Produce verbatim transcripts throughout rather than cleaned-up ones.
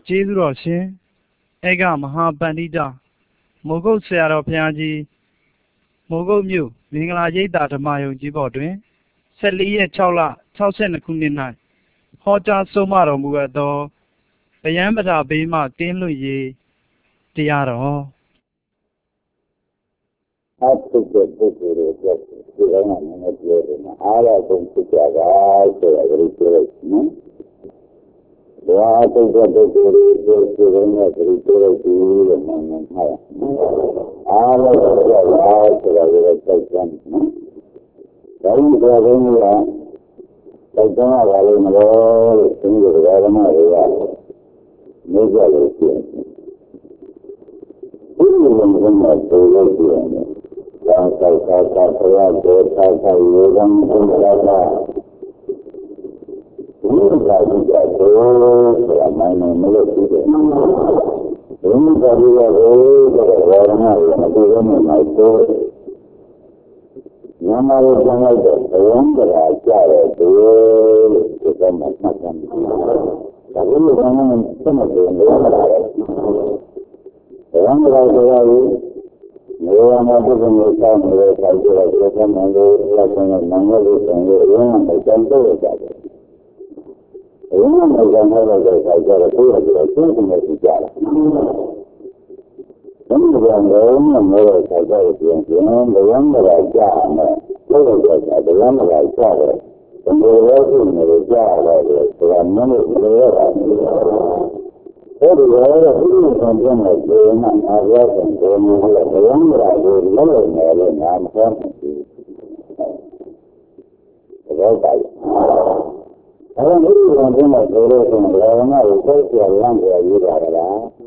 ကျေးဇူးတော်ရှင်ဧကမဟာပန္တိတမိုးကုတ်ဆရာတော်ဘုရားကြီးမိုးကုတ်မြို့မင်္ဂလာရိပ်သာဓမ္မယုံကြီးဘော်တွင်ဆက်လေးရက်၆လ၆၂ခုနှစ်၌ဟောကြားဆုံးမတော်မူအပ်သောဗျံပဒဘေးမှကင်းလွတ်ရေးတရားတော်အထုတဲ့ပုဂ္ဂိုလ်တွေအတွက်ဒီကောင်းကနည်းနည်းပြောတယ်နော်အားရဆုံးဖြစ်ကြတာဆိုတာကိုပြောလိုက်နော်။ဘာထုတဲ့ပုဂ္ဂိုလ်တွေအတွက်ဒီကောင်းကဒီပြောလိုက်ပြီလို့မှန်မှန်မှား။အားရဆုံးဖြစ်ကြတာဆိုတာကိုသိကြတယ်နော်။ဒါကြီးကတော့ဘုရားသိကြတာလည်းမလို့ဒီလိုဓမ္မတွေကနေကြလို့ရှိရင်ဒီလိုမျိုးမှပြောလို့ရှိရင်သာသာသာသာဘုရားကိုသာသာရေကံဘုရားကဒီလိုသာကြည့်ကြတော့ဆိုတာမှန်တယ်မလို့ပြီးတယ်။ဒီလိုသာကြည့်ရတော့ဘာဝနာရမတူဘဲနဲ့မှတော့ညမာရကျန်လိုက်တော့ဘဝံကရာကြတဲ့ဒီလိုဒီကမှမှတ်တယ်။ဒါကလည်းဘာမှမသိမလို့ဘဝံကရာဘဝံကရာတရားကြီးနေရာမှာပုဂ္ဂိုလ်မျိုးစောင့်နေတဲ့အခါကျတော့ဒီကမှလည်းလက်ဆောင်နဲ့နာမည်လေးဆောင်လို့အရင်ကကြံတော့ကြတယ်။အရင်ကကြံတော့တဲ့အခါကျတော့ကိုယ်ကလည်းသိနေကြတယ်။ဘယ်လိုလဲမလို့ဆက်ကြရပြန်ပြန်ဘဝံကရာကြာမယ်လို့ပြောတာဘဝံကရာကြာတယ်။ဒီလိုပဲရှိနေကြတယ်ဆိုတာမင်းတို့ပြောရတာ။အဲဒီလိုတော့ဒီလိုဆံပြနေတယ်နာအားရတဲ့ဘုံမျိုးလည်းဘဝံကရာကိုလုံးလုံးနဲ့လည်းနာမဟုတ်ဘူး။ဒါတော့အဲဒီလိုဆံပြနေတယ်လို့ဆိုရင်လည်းငါ့ကိုသိချင်လမ်းပြရတာလား။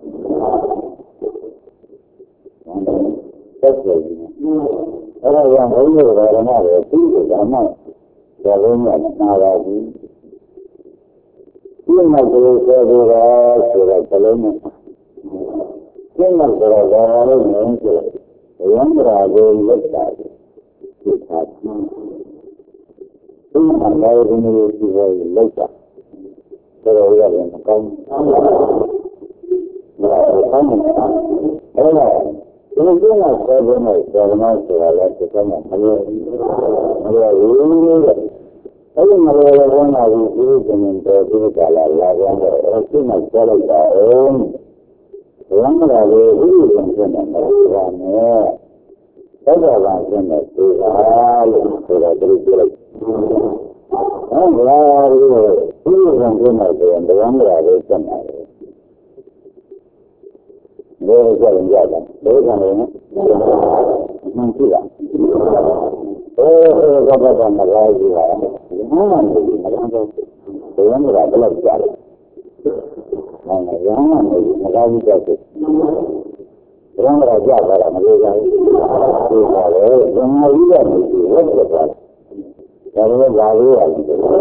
သက်သေကြီးအဲ့ဒါကြောင့်ဘုန်းကြီးတို့ဓမ္မတွေသိတယ်ဓမ္မဒါလုံးနဲ့နာပါဘူးဒီမှာကိုယ်ဆိုတော့ဆိုတော့ဘလုံးနဲ့ကျင့်တော့တော့ဘာလို့လဲဆိုတော့ဝန္ဒရာကိုလက်တာဒီသာသူမှလည်းဒီလိုဒီလိုလက်တာဆိုတော့ရတယ်မကောင်းဘူး။ဒါကအဲ့ဒါဒီလိုမျိုးနဲ့ဆက်ပြီးတော့ဇာမဆိုတာလည်းဒီကမှမလို့မလို့ဘူးလေအဲ့ဒီမလို့လည်းဘာမှဘူးဒီကနေ့တော့ဒီကလာလာပြန်တော့အဲ့ဒီမှာဆက်လိုက်တာအောင်ဘဝမှာလည်းဥပ္ပံဖြစ်နေတယ်ဆိုတာနဲ့သက်သာပါဖြစ်နေဆိုတာလို့ဆိုတာဒီလိုပြောလိုက်အဲ့ဒါလည်းဥပ္ပံဖြစ်နေတယ်ဘဝမှာလည်းဆက်နေတယ်ဘယ်လိုကြလဲဘယ်ကံလဲမှန်ပြီလားအဲဒါကတော့မလာဘူးလားမှန်ပါဘူးမလာတော့ဘယ်မှာလဲဘယ်လိုကြလဲမှန်တယ်ရမ်းမှန်တယ်မလာဘူးတော့ဘယ်မှာကြတာလဲမလို့ကြဘူးဒီပါလေဇမဝိရနေပြီဝတ်ကြတာဒါလည်းလာလို့ရတယ်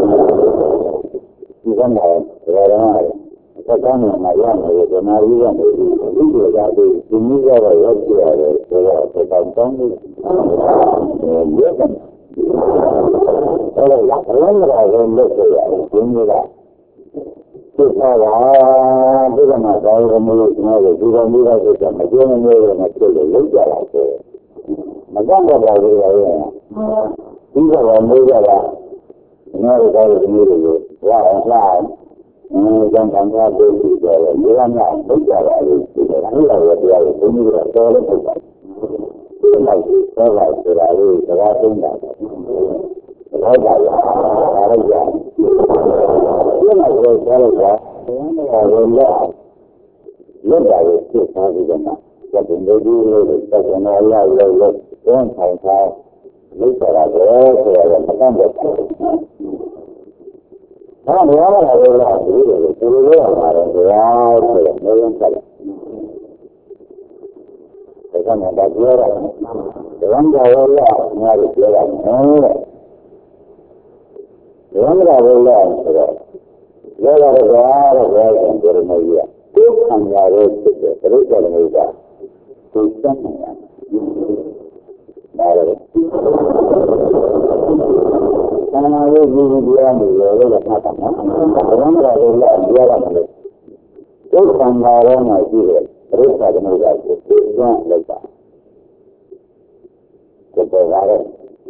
ဒီကနေ့ရရမှာသက္ကနာမှာရမယ်ဓမ္မရီကနေဒီလိုကြတဲ့ဒီနည်းကတော့ရောက်ကြရတယ်ဆိုတော့သက္ကံတောင်းလို့ရက်တယ်အဲ့ဒါရရင်လည်းလုပ်ရရတယ်ဒီနည်းကသိတာပါဒီကမှာဒါရမလို့ကျွန်တော်တို့ဒီကမျိုးတော့ဆိုတော့မကျင်းမမျိုးတော့မဖြစ်လို့လုပ်ကြတာဆိုမကန့်တော့ပါဘူးလေဒီကတော့မျိုးကြတာကျွန်တော်တို့ဒီမျိုးတွေကိုဝါအောင်စားအဲကြောင့်ကံစားပြီးတော့လေရမြလုပ်ကြတာလေဒီလိုရတရားကိုဘုန်းကြီးကတော်လို့ထုတ်တာဒီလောက်တော့ပါဆိုတာလေးစကားသုံးတာတော့ပါလားဒါလည်းကြာဒီမှာတော့ဆက်လို့ပါဘယ်မှာလဲလက်တာကိုသိထားပြီးတော့မှသတ်တယ်လို့ဒီလိုသတ်တယ်နော်ရလို့လို့တွန်းဆောင်ထားလုပ်ကြတာပဲဆိုတော့မကန့်တော့ဘူးဟာဘယ်မှာလဲလားဒီလိုလိုဒီလိုလိုပါတယ်ဗျာဆိုတော့မယုံတယ်ဒါကမှဒါပြောတာဒဝံကဝလာငါတို့ပြောတာနော်ဒဝံကဝလာဆိုတော့လောကရဘာတော့ဘာလဲပြောရမယ်ကြီးကိုယ်ခံရတဲ့ဖြစ်တဲ့ပြိတ္တလည်းကသူစမ်းနေတာဒါလည်းဆန္ဒရေးကြီးကြီးပြောနေရတဲ့အခါမှာဘဝမှာလည်းပြောရတယ်။ကျဒုက္ခနာရောမှာရှိတဲ့ပရိစ္ဆာသမုဒ္ဒရာကိုသိကျမ်းလိုက်တာကိုယ်ပေါ်လာတဲ့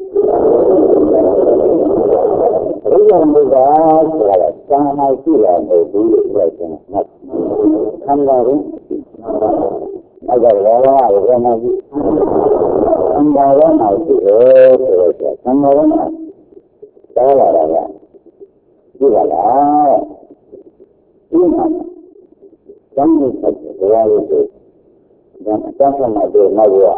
ပရိစ္ဆာသမုဒ္ဒရာဆိုတာကသာနာရှိလာတဲ့ဒီလိုပြောခြင်းနဲ့ခန္ဓာရင်အဲ့ဒါလည်းဘာလို့လဲမသိခန္ဓာရောမှာရှိတယ်ဆိုတော့ခန္ဓာရောမှာတော်လာတာကဒီကလားဒီမှာသံဃာ့တရားလို့ဆိုဒါအတ္တမှာတော့နောက်ရ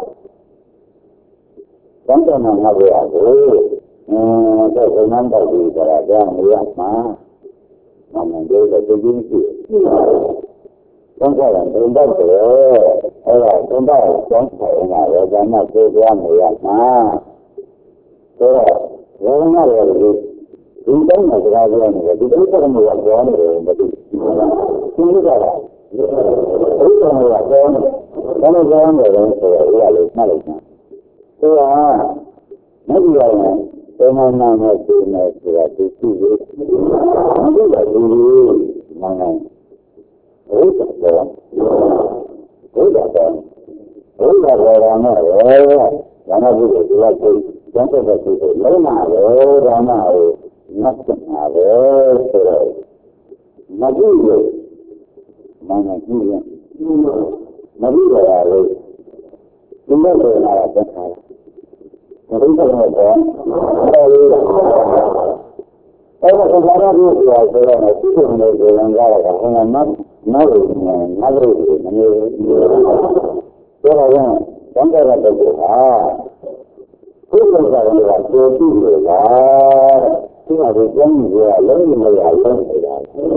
သံဃာမှာနောက်ရကိုအင်းတော့ဘုံနံပါတ်ကြီးကြတာကြောင့်မရမှာမမန်တို့လည်းသိချင်းရှိသံဃာကဘုံတော့တယ်အဲ့ဒါဘုံတော့ကျောင်းဆိုင်မှာရောဇာမပြေးသွားမရမှာဆိုတော့ဘုံနာရည်ဒီတိုင်းမှာကြားရနေတယ်ဒီလိုကမှရောပြောနေတယ်မသိဘူးသူကလည်းဘုရားကပြောနေတယ်ဘာလို့ပြောနေလဲဆိုတော့ဥရလေးမှတ်လိုက်တာသူကမကြည့်ရရင်ဘယ်မှနာမသိနေဆိုတာသူသိလို့မသိတာသူမှန်တယ်ဘုရားပြောဘုရားပြောဘုရားပြောတာနဲ့ဘာမှမဖြစ်ဘူးသူကသိကျန်တဲ့သူတွေလုံးမှာပဲဒါမှမတ်နာပဲဆိုတော့မကြည့်လို့မနကြည့်ရင်မကြည့်ရလို့ဒီလိုဆိုလာတဲ့ခါဘယ်လိုလဲတော့အဲ့ဒါအဲ့ဒါကဘာလို့ပြောရလဲဆိုတော့ဒီလိုမျိုးပြန်ကြတာကဘယ်မှာမမလို့မလို့မလို့ပြောရရင်တန်ကြတဲ့ပုဂ္ဂိုလ်ဟာဘုရားကလည်းကိုကြည့်လို့လားဒီမှာဒီကျမ်းကြီးကလုံးဝမရဘူးဆိုတာ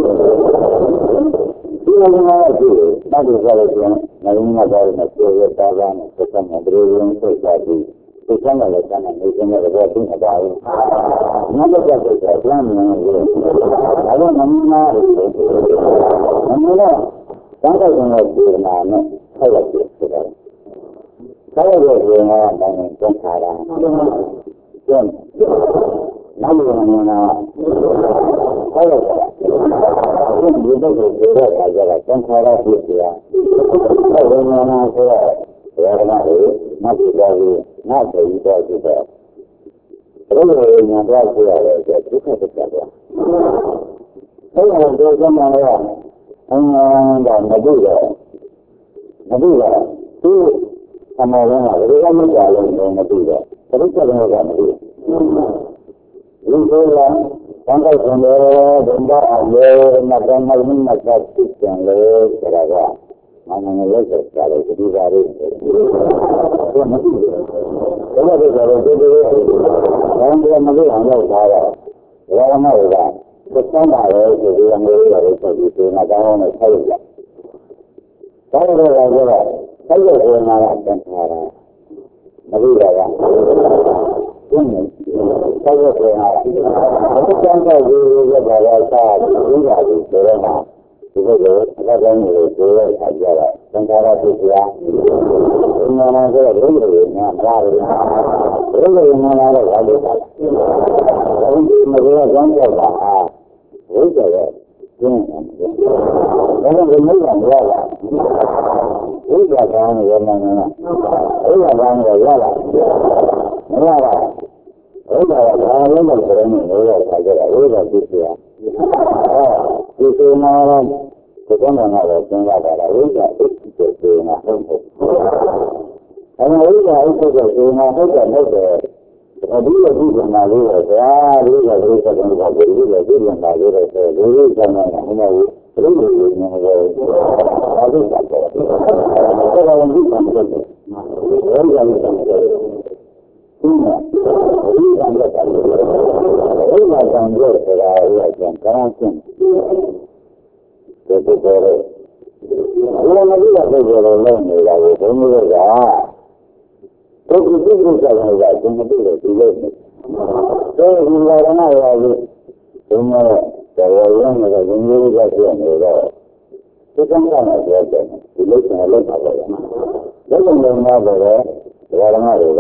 ဒီလိုမျိုးကြည့်တာဒီကလည်းကျန်နိုင်မှာတော့မပြောရတာကနဲ့သက်သာတဲ့ဘယ်လိုလဲဆိုတာဒီဒီကျမ်းကလည်းကျန်နေနေတယ်တော့သိမှာပါဘူး။နောက်တစ်ချက်ကတော့ကျမ်းမြင်လို့ဒါတော့နမနာလို့နမနာတန်ခိုင်တဲ့ဒီနာနဲ့ဆက်ရဖြစ်ဆိုတာဆက်ရတဲ့ဒီနာကလည်းကျန်တာလားကျန်နောက်လို့နမနာဆက်ရတာဒီဘက်ကိုပြောတာကြတာကျန်တာလားဖြစ်ကြဆက်ရနမနာဆိုတော့ဘယ်မှာလဲမဖြစ်ပါဘူးနားပြီးတော့ကြည့်တော့ဘယ်လိုညာတော့ဆိုရတယ်ဆိုဒုက္ခတစ်ချက်တော့အဲ့ဒါတော့ကျမ်းမှာလည်းအင်းတော့မကြည့်တော့မကြည့်တော့သူအမေကလည်းဘယ်လိုမှမကြားလို့မကြည့်တော့ဘယ်လိုချက်တော့ကမကြည့်လူတွေကတန်ခိုက်တယ်ဒုံတော့အလေမကမ်းမင်းမကတ်ပြန်လေဆိုတာကမနငယ်လက်ဆက်ကြလို့ဒီပါလေးဘယ်မှာကြည့်လဲဘယ်လိုလဲဆိုတော့ဒီလိုဘာမှမလုပ်အောင်လုပ်ထားတော့ဘာမှမလုပ်တာသစ္စာပါလေဆိုပြီးအမျိုးတွေဆိုပြီးဒီမှာကောင်းအောင်ဆက်ရကြဒါတော့လည်းဆိုတော့ဆက်ရတဲ့နာကတန်ခါတာမလို့ရတာဒီနေ့ဆက်ရတဲ့နာဘုရားကဒီလိုပဲဘာသာစားပြီးပါပြီဆိုတော့ဒီလိုလိုအကြမ်းမျိုးကိုပြောရကြတာသင်္ခါရဖြစ်ပြာဒီမှာမှဆိုတော့ဘုရားကညာမလားဘုရားကညာလာတော့ဘာလို့လဲအဲဒီမကကြောင်းရောက်တာဟာဘုရားကကျင်းတယ်ဒါကလည်းမဟုတ်ဘူးလားဘုရားကောင်းရနေတယ်ဘုရားကောင်းရရလားမရပါဘူးဘုရားကဘာလို့လဲဆိုတော့ဘုရားကကြတာဘုရားဖြစ်ပြာဒီလိုမှတော့ဒီကောင်းတာတော့သင်ရတာလားဝိဇ္ဇာအစ်ကိုသေနာဟုတ်ဟုတ်။အဲဒါဝိဇ္ဇာအစ်ကိုသေနာဟုတ်တယ်ဟုတ်တယ်။ဒီလိုဒီကနာလေးတော့ဗျာဒီလိုဒီကတည်းကဒီလိုဒီလိုနာလေးတော့ဆိုဒီလိုဆန္ဒနာမဟုတ်ဘူး။ဒီလိုလိုနေတော့ဘာလို့ဆက်တော့။ဒါကလည်းဒီကံတော့ဘယ်လိုလဲဆိုတော့ဒီမှာဒီကံတော့ဒီမှာကံတော့ဆိုတာရဲ့ကံကောင်းခြင်းဒီလိုပြောလို့ဘယ်လိုလဲဆိုတော့လည်းနေတာကိုဘုန်းကြီးကပုဂ္ဂိုလ်ပုဂ္ဂိုလ်ကလည်းအကျဉ်းတူလို့ဒီလိုနေတယ်ဒီလိုရနာရဘူးဘုန်းကြီးကတော်ရင်းနဲ့ဘုန်းကြီးကပြောနေတော့ဒီကံကလည်းပြောတယ်ဒီလိုဆိုရင်လည်းပါပါလားလက်လုံးလုံးမှာပဲဒါရနာတွေက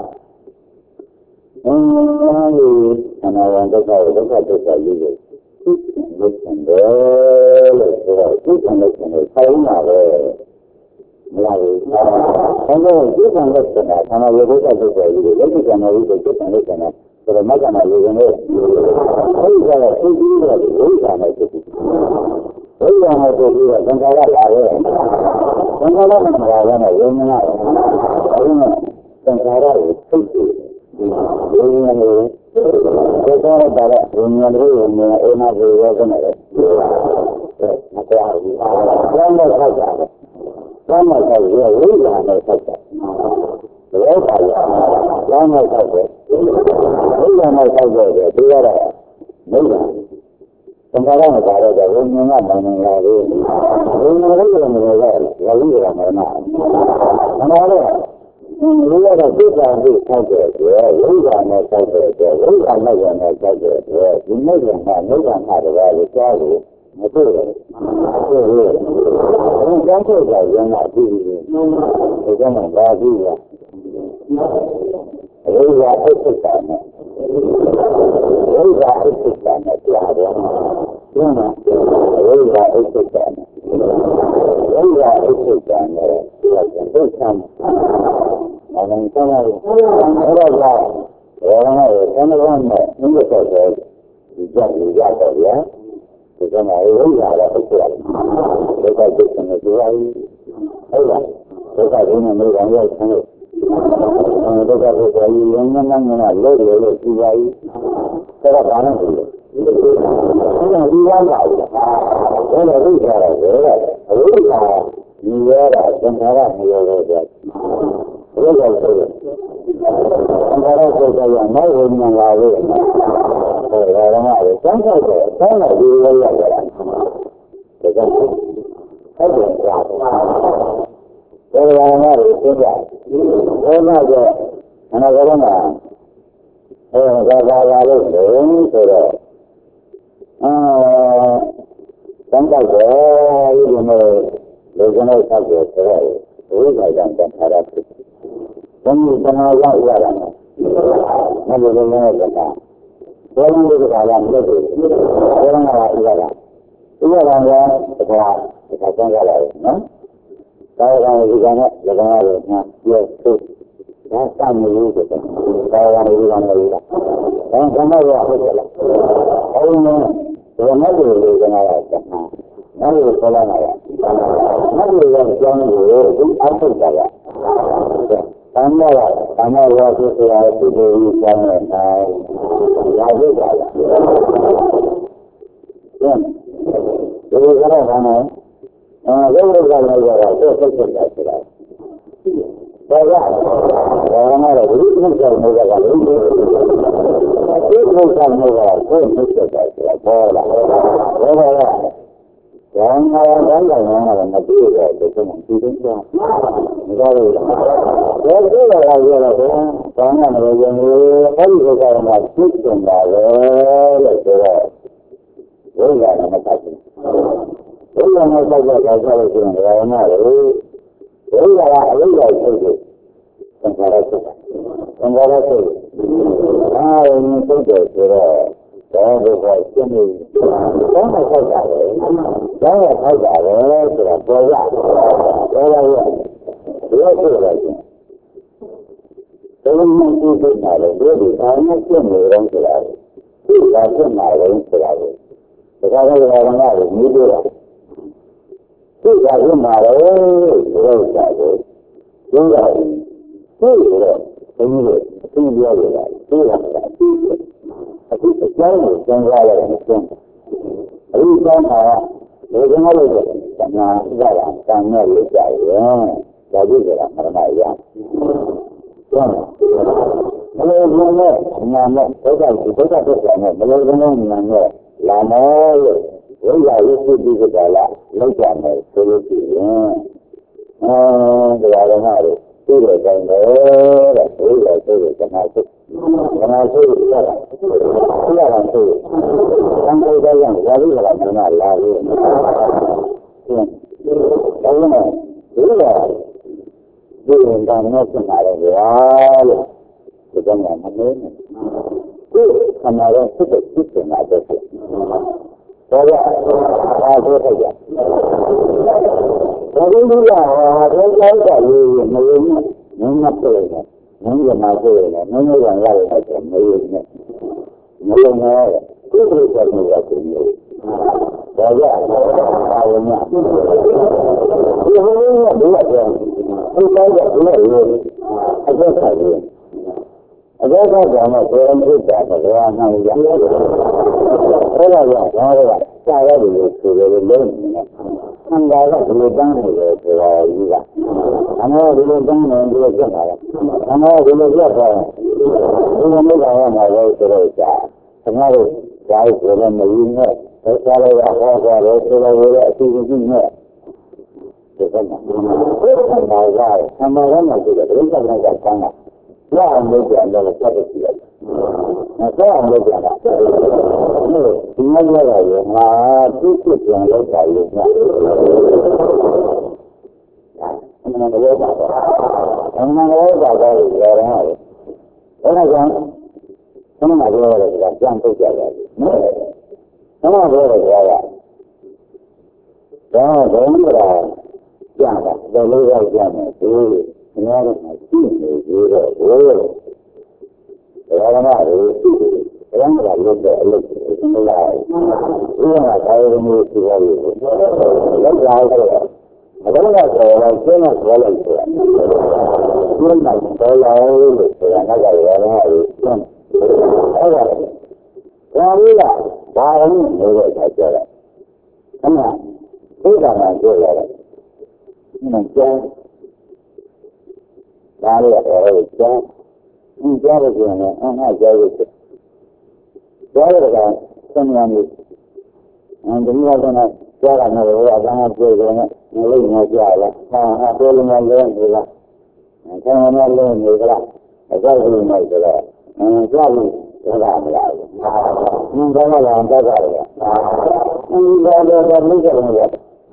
အင်းဒီအနာဝံဒုက္ခဒုက္ခဒုက္ခကြီးကိုလို့ဆံတယ်လို့ဆိုတော့ဒီကံလို့ဆံလို့ဆိုင်လာပဲမလားဘူး။အဲဒါကိုဒီကံလက်စတာဆန္ဒဝိသုဒ္ဓတုတ်တယ်ဒီလက်ကျန်တဲ့ဒီကိုကျန်တဲ့ဆန္ဒဆိုတော့မကနာလူဝင်လို့အဲဒီကတော့သိပြီးတော့ဝိဇ္ဇာနဲ့ဖြစ်ပြီးဝိဇ္ဇာနဲ့ဖြစ်ပြီးတော့သံဃာရလာတယ်သံဃာရမှာလာတဲ့ဝိညာဉ်အဲဒီမှာသံဃာရကိုသိပြီးဝိညာဉ်ကိုသိတော့တာလည်းဝိညာဉ်တွေဝိညာဉ်အိနာကိုရောကနေတယ်မတရားဘူး။ဘာမှမဟုတ်တာ။ဘာမှမဟုတ်ဘူးဝိဇ္ဇာနဲ့ဆက်တာ။ဘယ်ပါလဲ။ဘာမှမဟုတ်ဘူးဝိဇ္ဇာနဲ့ဆက်တယ်ဒီရတာမဟုတ်ဘူး။သံဃာရမှာပါတော့ဝိညာဉ်ကမနိုင်လာဘူး။ဝိညာဉ်လေးကမနေတော့ဝိဇ္ဇာမနာ။မနာတော့ဒီရတဲ့သိက္ခာကိုဆောက်တဲ့ဝိဇ္ဇာနဲ့ဆောက်တဲ့ဝိဇ္ဇာနဲ့ရောနဲ့ဆောက်တဲ့ဒီမိစ္ဆာကမိစ္ဆာမှာတော့လေကြားလို့မတွေ့ဘူး။ဟုတ်ကဲ့။ဒီကံထုတ်တာရင်းကပြီးပြီ။ဒီကံကဘာပြီးလဲ။ဝိဇ္ဇာအစ္စိတာနဲ့ဝိဇ္ဇာအစ္စိတာနဲ့ကြားတယ်။ဒီမှာဝိဇ္ဇာအစ္စိတာနဲ့ဝိဇ္ဇာအစ္စိတာနဲ့ဒီကံထုတ်တာ။အမှန်တရားအဲ့ဒါကဘယ်မှာလဲဆန္ဒနဲ့ဥပ္ပဒေဆိုဒီကြောင့်ရတော့ဗျာဒီကမှာဝိဇ္ဇာတော့ဟုတ်တယ်ဒုက္ခဒုက္ခနဲ့ပြောရည်ဟုတ်လားဒုက္ခဒုက္ခနဲ့ကောင်ရောက်ဆင်းလို့ဒုက္ခဒုက္ခကြီးရင်းနှန်းနှန်းလို့လို့လို့ပြောရည်ဒါကဘာလဲဒီလိုဒီကဘာလဲဘယ်လိုသိကြရလဲအဝိဇ္ဇာညီရတာသင်္ခါရမရောတော့ဗျာဘယ်လိုဆိုလဲသံဃာရဆိုကြရနောက်ဝိညာဉ်လာလို့ဟောဒါကမှလည်းစမ်းတော့တယ်စမ်းတော့ဒီလိုရရတာဒါကြောင့်ဟုတ်တယ်ကြာတယ်ဒါကမှလည်းသိကြတယ်ဘယ်မှာကျအနာဂတ်မှာအဲဒါကလာလို့ဆိုတော့အာစမ်းတော့တယ်ဒီလိုလူကနေဆောက်တယ်ဆိုတော့ဝိဇ္ဇာကြောင့်တန်ခါရဖြစ်ဘုံကနာရောက်ရတာမဟုတ်ဘူးလည်းကတာဘောလုံးတွေကလည်းမလုပ်ဘူးဘောလုံးကလည်းဥရတာဥရတာကဒါကဒါဆန်းကြလာတယ်နော်ဒါကဒီကနေ့ဒီကနေ့ကပြည့်စုံဒါစမ်းလို့ဆိုတော့ဒါကလည်းဒီကနေ့လာဒါကမှတော့ဟုတ်တယ်လားအဲဒီမှာဒီမှာလူတွေကလည်းဆက်မှာအဲ့လိုဆိုလာတာ။အဲ့ဒီရဲ့အကြောင်းကိုဒီအောက်ထုတ်တာက။ဘာမှလည်းဘာမှလည်းသူ့ရဲ့ဒီလိုကြီးကြောင်းနေတာ။ရာဇဝတ်ပါလား။ဒီလိုကြတော့ဘာလဲ။အဲဘယ်လိုကြလဲဆိုတော့သူ့စိတ်ဆက်တာဆိုတာ။ဒါကဘာမှလည်းဒီလိုကြောင်းနေတာကလည်းဒီလိုကြောင်းနေတာကိုသူ့စိတ်ဆက်တာဆိုတာပေါ်လာ။ဒါကဘာငါးတိုင်းတိုင်းကတော့မကြည့်ရတဲ့ပုံစံဒီလိုကြောင့်ဒါလို့ဒါကြည့်ရတာရတော့ဘာမှမလုပ်ရင်အဲ့ဒီဥစ္စာကမှသိကျင်တာပဲလို့ဆိုတော့ဘုရားကမတတ်ဘူးဘုရားကတတ်တဲ့အခါကျတော့ဆိုရင်ဘာမှမလုပ်ဘုရားကအလုပ်လိုက်ထုတ်တယ်သံဃာရထုတ်တာသံဃာရထုတ်အားရင်းထုတ်တယ်ဆိုတော့ဒါကရှင်းနေတယ်။ဘာမှထောက်တာလဲ။ဘာမှထောက်တာလဲဆိုတော့ပေါ်ရ။ပေါ်ရရ။ဒီလိုဆိုရတယ်။ဒီလိုမျိုးသိနေတာလေဒီလိုအားနဲ့ရှင်းနေတယ်ဆိုတာ။ဒီကရှင်းနေတယ်ဆိုတာကိုဒါကလည်းဘာမှမလုပ်ဘူးလို့။ဒီကရှင်းနေတယ်ဆိုတာကိုဒီကဒီလိုဘယ်လိုသိရလဲ။ဒီကအခုအကြောင်းကိုသင်ကြားရတယ်မသိဘူး။အခုအကြောင်းကလူကလည်းလို့တဏှာဥပါဒံကံနဲ့လွတ်ကြရင်ဒါကြည့်ကြတာမရဏရ။ဟုတ်လား။ဘယ်လိုလဲနာမဒုက္ခဒုက္ခဒုက္ခနဲ့ဘယ်လိုလဲနာမလာမယ်လို့ဝိဇ္ဇာရုပ်ဖြစ်ပြီးကြလားလောက်ကြမယ်ဆိုလို့ရှိရင်အဲဒီအရမတွေသိတဲ့တိုင်းပဲတဲ့ဝိဇ္ဇာဆိုတဲ့ကနာစုကနာစုရတာရတာဆိုသံဃာတရားဇာတိကလာမနာလာလို့ဒါကလည်းဒီလိုဒီလိုတန်နဲ့ပြန်လာတယ်ဗျာလို့ဒီကောင်ကမနေနဲ့ဒီခန္ဓာရဲ့စိတ်စိတ်နေတာတော့ဒါကအားထုတ်ရဒီလိုကဟောတော့ကြောက်ရေးမယုံနဲ့ငင်းမပြေနဲ့ငင်းရမှာပြေနဲ့ငင်းရရရတယ်ဆိုမယုံနဲ့မယုံနဲ့ဒီလိုဆိုနေရတဲ့မျိုးဒါကြအာဝနာဒီလိုမျိုးကဘယ်လိုလဲဒီတိုင်းကဘယ်လိုလဲအကျက်ဆိုင်ရအကျက်ကကြောင့်ဘယ်လိုဖြစ်တာလဲဘာမှမရဘူးအဲ့ဒါကြောင့်တော့စာရတယ်လို့ဆိုတယ်လုံးနေအင်္ဂါကဒီလိုတန်းနေတယ်ဆိုတာကြီးကအမေဒီလိုတန်းနေဒီလိုပြတ်လာတယ်အမေဒီလိုပြတ်သွားတယ်ဒီလိုမျိုးကရမှာလေဆိုတော့ကြာခင်ဗျားတို့ဓာတ်ကိုလည်းမယူနဲ့ဆက်စားလိုက်ရဟောကြတယ်ဆိုတော့လည်းအစီအစဉ်နဲ့ဒီကနေ့ဘယ်လိုမှမလာဘူးအမေကမှဆိုတယ်ဒီကနေ့ကတန်းတာရအောင်လုပ်ကြတယ်လို့ဆက်ပြီးရတယ်မဆက်အောင်လုပ်ကြတာဒီမှာရရငါသူ့ကိုပြန်လုပ်တာလို့ညာအမှန်တရားပါအမှန်တရားပါတော့ရရအောင်အဲ့ဒါကြောင့်ဘုရားပြောရတယ်ကပြန်ထုတ်ကြတယ်နော်ဘုရားပြောရတယ်ကဒါဘုရားပြန်တာဘယ်လိုရောက်ကြမလဲဒီအများကြီးရှိနေသေးတော့ဘိုးရောဘာမှမလုပ်ဘူးဘယ်မှာလုပ်တဲ့အလုပ်ကိုလာတယ်ဒီမှာဒါရမျိုးရှိရည်လောက်လာတယ်အတော့ကဆိုတော့ကျင်းတော့ပြောလိုက်ဆိုတာဒီမှာတော့လာလို့ဆိုတာကလည်းရတာလို့အဲ့ဒါဒါလေးကဘာလို့လဲလို့ပြောတယ်အမှန်ဒီကမှာပြောရတယ်ဒီမှာကျင်းဒါလေးကတော့ကျင်းဒီကြားရခြင်းနဲ့အမှန်ကြားရခြင်းကြားရတာဆင်းရဲမှုအဲဒီလိုကလည်းကြားရမယ်လို့အကန့်အပြေတယ်နဲ့မလို့မကြားလားဟာအပေါ်လုံးလည်းနေလားဆင်းရဲလည်းနေကြလားအကြောက်လို့နေကြလားအင်းကြားလို့ကြားရမလားဒီကတော့လည်းကြားရတယ်ဒီကတော့လည်းမိကြတယ်ကျင်းလားအဲဒီ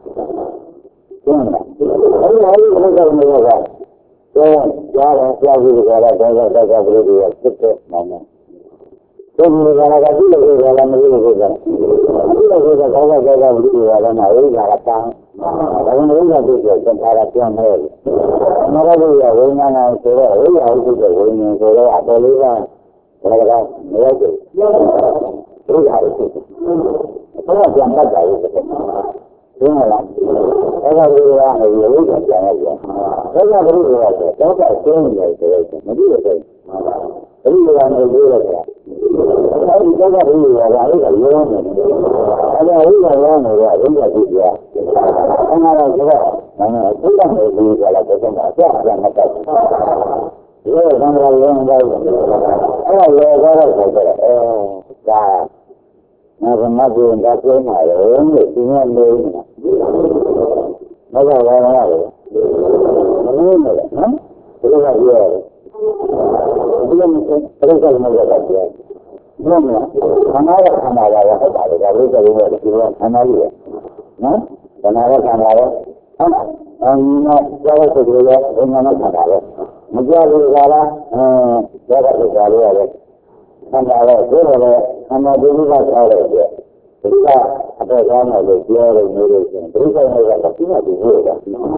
လိုလည်းနေရတာတော့ကြားရကြားပြီးကြတာတော့တော့တော့ဘယ်လိုလဲစစ်တဲ့မောင်မောင်ဒီလိုကလည်းဒီလိုကလည်းမလို့ဘူးကဒီလိုကတော့တော့တော့တော့ဘယ်လိုလဲမဟုတ်လားတာဒါကလည်းဒီလိုဆိုတော့တာပြန်မယ်မရဘူးရဝိညာဏဆိုတော့ဝိညာဉ်ဟုတ်တဲ့ဝိညာဉ်ဆိုတော့အပေါ်လေးကဒါကမရဘူးဒီဟာကိုတော့ပြန်တတ်တာလို့ဆိုဒီမှာလားအဲ့ဒါကိုကလည်းရုပ်ကပြန်ရပြန်အဲ့ဒါကဘုရားကတော့တော့ကျင်းနေတယ်ဆိုတော့မကြည့်ရဘူးဘုရားကနေပြောရတယ်အဲ့ဒီတော့ကဘုရားကလည်းရုံးနေတယ်အဲ့ဒါဘုရားရောနေတော့ဘုရားကြည့်ပြအဲ့ဒါတော့ဆိုတော့ငါကသိတယ်ဘုရားကလည်းတော့အပြတ်အပြတ်မတတ်ဘူးဒီလိုသံဃာရုံးတော့အဲ့ဒါရောတော့ဆိုတော့အဲဒါငါကမပြောတာပြောမှာလေဒီမှာလို့မဟုတ်ပါဘူးလားမလို့လေနော်ဒီလိုကပြောရတယ်ဒီလိုမျိုးပြဿနာမရတာပြောဘယ်မှာခန္ဓာရခန္ဓာရဟုတ်ပါလေဒါလို့ဆိုလို့ဒီလိုခန္ဓာကြီးနော်ခန္ဓာရခန္ဓာရဟုတ်အင်းနော်ကျောင်းဆိုကြတယ်ဘယ်မှာခန္ဓာရမကြောက်ဘူးလားအင်းကျောင်းဆိုကြရတယ်ခန္ဓာရဆိုတော့ခန္ဓာဒီလိုကဆောက်ရတယ်ဒီကအတော့ကောင်းတယ်လို့ပြောရလို့မျိုးလို့ဆိုရင်ဒီကိစ္စကလည်းပြတ်ပြီးလို့တာဟုတ်လား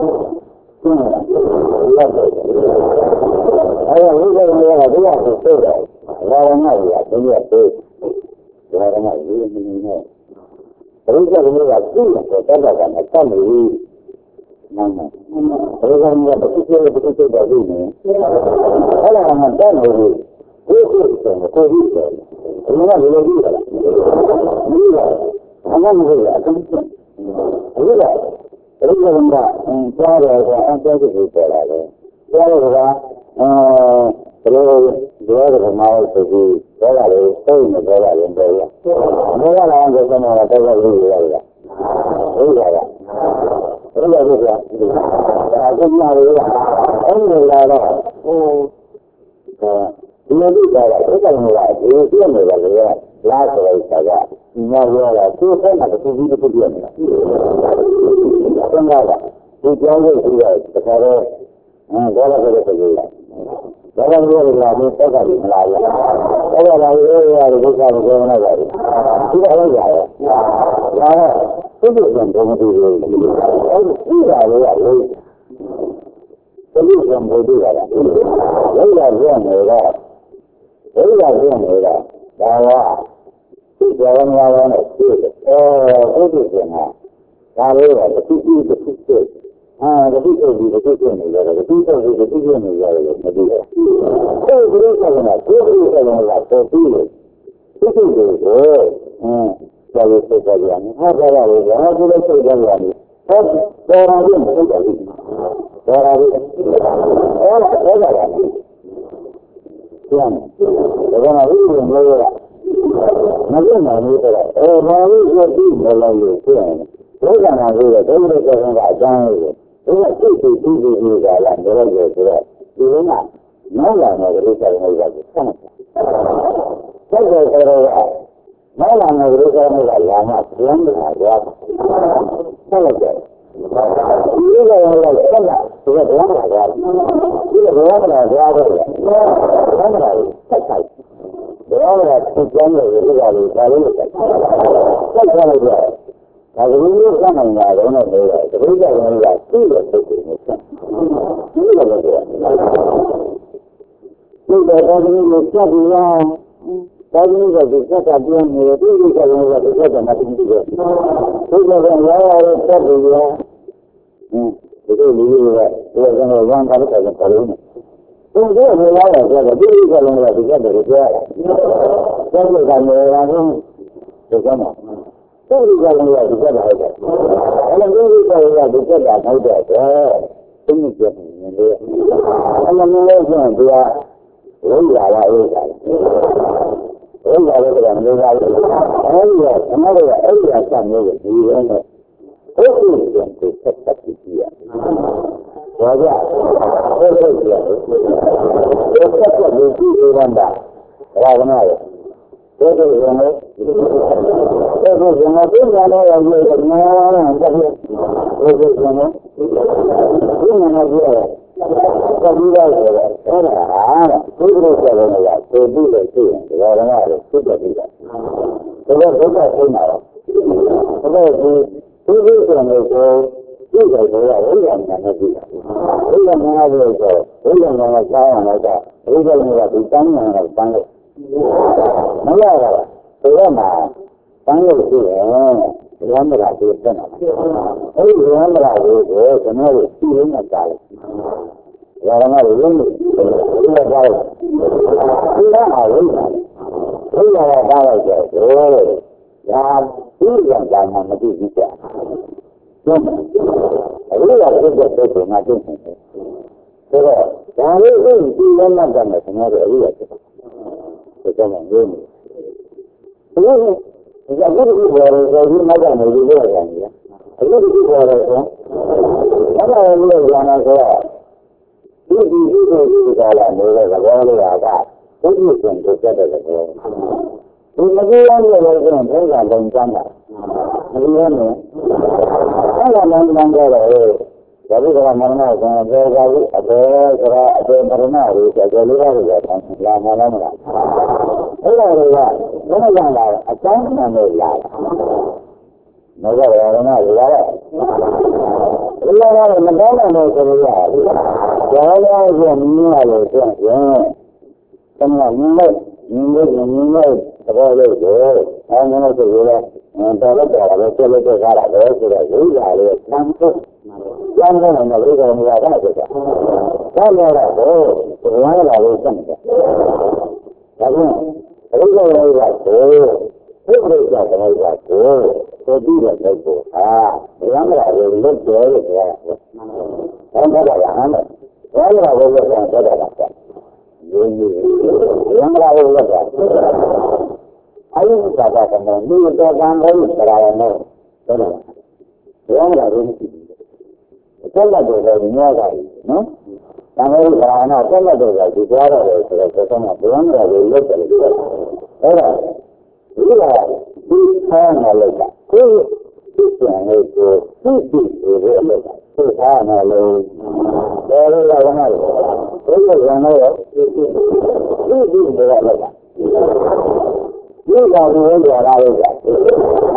ဟုတ်တယ်အဲ့ဒါဝိဇ္ဇာကလည်းဒီကဆိုဆိုတယ်ဘာဝနာကြီးကတည်းကဆိုဘာဝနာကြီးနေနေနဲ့ဝိဇ္ဇာကလည်းသူ့ကိုတတ်တာကမတတ်ဘူးမှန်တယ်ဝိဇ္ဇာကတစ်ခုချင်းတစ်ခုချင်းတော့ဒီနေအဲ့ဒါကမတတ်ဘူးဒီလိုဆိုရင်ကိုယ်ကြီးတယ်ဒီမှာဘယ်လိုကြည့်ရလဲဒီကအမှန်မဟုတ်လားအကုန်လုံးဒီကဘယ်လိုလဲကြားတယ်ကအန်တဲကိုပြောလာတယ်ကြားတယ်ကအဲဘယ်လိုပြောတယ်မှာဆိုပြီးပြောလာတယ်စိတ်နဲ့ပြောလာတယ်ပြောရပြောလာတယ်ဆိုတော့တော့တော့လို့ရရတယ်ဟုတ်ကဲ့ဘယ်လိုလဲဆိုတော့အခုမှလည်းအဲ့ဒီလာတော့ဟိုဒီလိုကြည့်တာကအဲ့ဒါမျိုးကဒီလိုပြနေတယ်လေလားဆိုတော့ကဒီမှာပြောတာသူ့ဆက်မှာတစ်ခုပြီးတစ်ခုပြနေတာအမှန်ကဒီကြောင်းကိုကြည့်ရတခါတော့အဲဒါလည်းဆိုတော့ပြောတာဒါလည်းပြောရတာမျိုးတက်ကမလာဘူးအဲ့ဒါလည်းရိုးရိုးရဒုက္ခမပြောနိုင်ပါဘူးဒီလိုဟုတ်ရတယ်ဒါက Thế thì còn không thì rồi. Ông chỉ là lấy là lấy. Thế thì còn không thì là lấy là riêng người đó. Lấy là riêng người đó. Đó là giờ ông nói là này. Ờ, thế thì còn là ta lấy là cái cái cái cái cái à cái cái gì cái cái này rồi cái cái cái cái cái này rồi mà đi. Thế thì cái này là cái cái này là cái cái cái cái rồi. Ừ. Jadi sebagian, apa lagi? Apa juga sebagian. Orang itu mungkin jadi. Orang itu, orang orang lagi. Tuan, orang itu yang lain. Nanti nanti tu lah. Eh, orang itu jadi lagi tuan. Orang nanti tu, dia mereka yang raja itu. Orang itu tu tu tu tu jalan, jalan tu lah. Itu nak, mana nak mereka yang raja? Sama. Saya saya Nói là người đưa ra này là làm mà tiếng là ra sao là vậy? Ý là là cái là cái là tiếng là ra, ý là tiếng là ra rồi, tiếng là cách này, đó là cái tiếng người đưa ra thì ra đấy là cách ra là vậy. Và cái nước cái này là đó là vậy, cái cái này là cứ là cái gì nữa, cứ là vậy. Bây giờ ta đi một cái gì ra Kalau ni jadi kita kajian ni, itu kita kalau jadi kita jangan tinggi juga. Itu jangan lalu kita dia, hmm, itu dulu juga. Kalau jangan orang kalau kalau kalau ni, itu dia lalu kita jadi kalau jadi kita dari dia. Kalau jangan orang tu, macam mana? Itu kalau jadi kita dah ada. Kalau ni kalau jadi kita dah ada, ini dia ni dia. Kalau ni orang dia, orang lah orang. Ông là cái làm người ta, ông là ông là ông là làm người gì vậy? Ông là làm cái tất tất cái gì à? Rồi ra, ông là cái gì? Ông tất cả những cái làm đó, ra cái nào? Tôi tôi làm đấy, tôi tôi làm đấy, tôi làm đấy là người làm nó làm cái gì? Tôi tôi làm đấy, tôi làm cái gì? Cái gì đó rồi, cái này à, tôi tôi làm cái này, tôi tôi làm cái này, rồi nó rồi, tôi làm cái này. Tôi tôi tôi làm cái nào? Tôi tôi tôi tôi làm cái tôi tôi làm cái này, tôi làm cái gì? Tôi làm cái này rồi, tôi làm cái sao mà cái, tôi làm cái tôi tăng cái tăng cái. Nó là cái, tôi làm mà tăng cái gì? Làm cái gì cái nào? Tôi làm cái gì rồi, cái này tôi làm cái Rồi nó rồi nó nó rồi nó hỏi nó là bao giờ rồi ra cứ rằng rằng mà cái gì cả nhưng mà là cái việc tôi phải nói chung thế rồi cái cái gì nó làm ra mà nó rồi là cái cho mọi người thế giờ cái gì rồi rồi nó ra này đi rồi là gì cái gì rồi rồi nó là người làm rồi Ini ini ini dalam mulai kalau ada, itu pun kita ada kalau. Ini yang yang yang yang yang jangan. Ini ni, kalau orang orang kalau, jadi kalau mana orang jadi ada ada ada mana ada jadi luar jadi lama lama. Kalau orang mana yang lain, akan mana lain. Maka orang ada lain. Allah mengenal mereka. Jangan yang mengenal mereka. Semua mengenal, mengenal, mengenal. Kalau itu, orang itu juga, kalau kalau kalau kalau kalau sudah juga ada sampai, jangan mengenal mereka mengenal mereka. Kalau ada, orang lalu sampai. Tapi, kalau itu, itu juga kalau itu. Tôi đi là cái của à, lắm là về lớp chơi được rồi, em có đại án rồi, lắm là về lớp chơi có đại án rồi, nhiều nhiều, lắm là về lớp rồi, ấy cả cả cái này như tôi đang thấy cái này này, cái này, lắm là về cái là được rồi nghe rồi, nó, đang thấy cái này nó cái là được rồi thì quá rồi, rồi cái cái này lắm là về lớp rồi, thế là, ý là đi theo là lời cứ chuyện này cứ cứ chỉ về lời cứ theo là lời đây là cái này cái lời này cứ cứ đi về lời cứ vào đi về là đây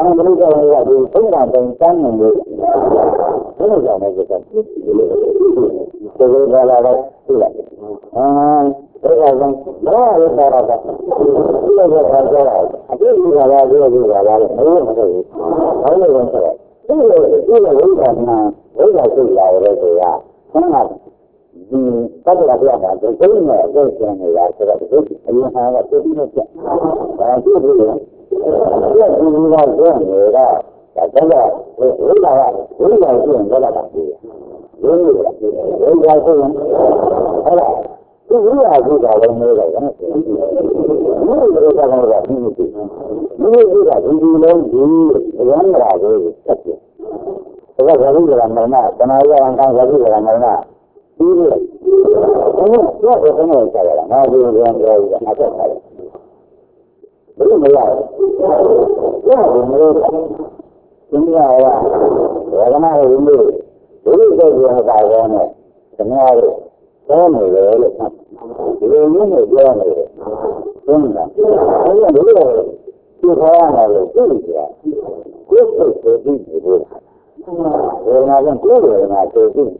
I'm going to go to the thing I'm going to stand in the thing I'm going to get. So we got out of it. And they are going to go out of that. So they are going out. I think we are out of it. We are out of it. I don't know what to say. Even we have now, we are still out of it. Come on. The couple of years, the same way, they can be out of it. You have a good look. I do believe. Yes, we are doing it. That's all. We are we are doing what I do. We are doing. All right. We are good at it. We are good at it. We are good at it. We are good at it. So that's what we are doing now. Can I go on time? What we are doing now? We are. We are doing it. Now we are going to go. I don't know. We are. Yeah, we are. India, Ragana, India, we are going to buy one. Tomorrow, family, we are going to journey. India, we are going to India. This is the big deal. We are not going to do it. I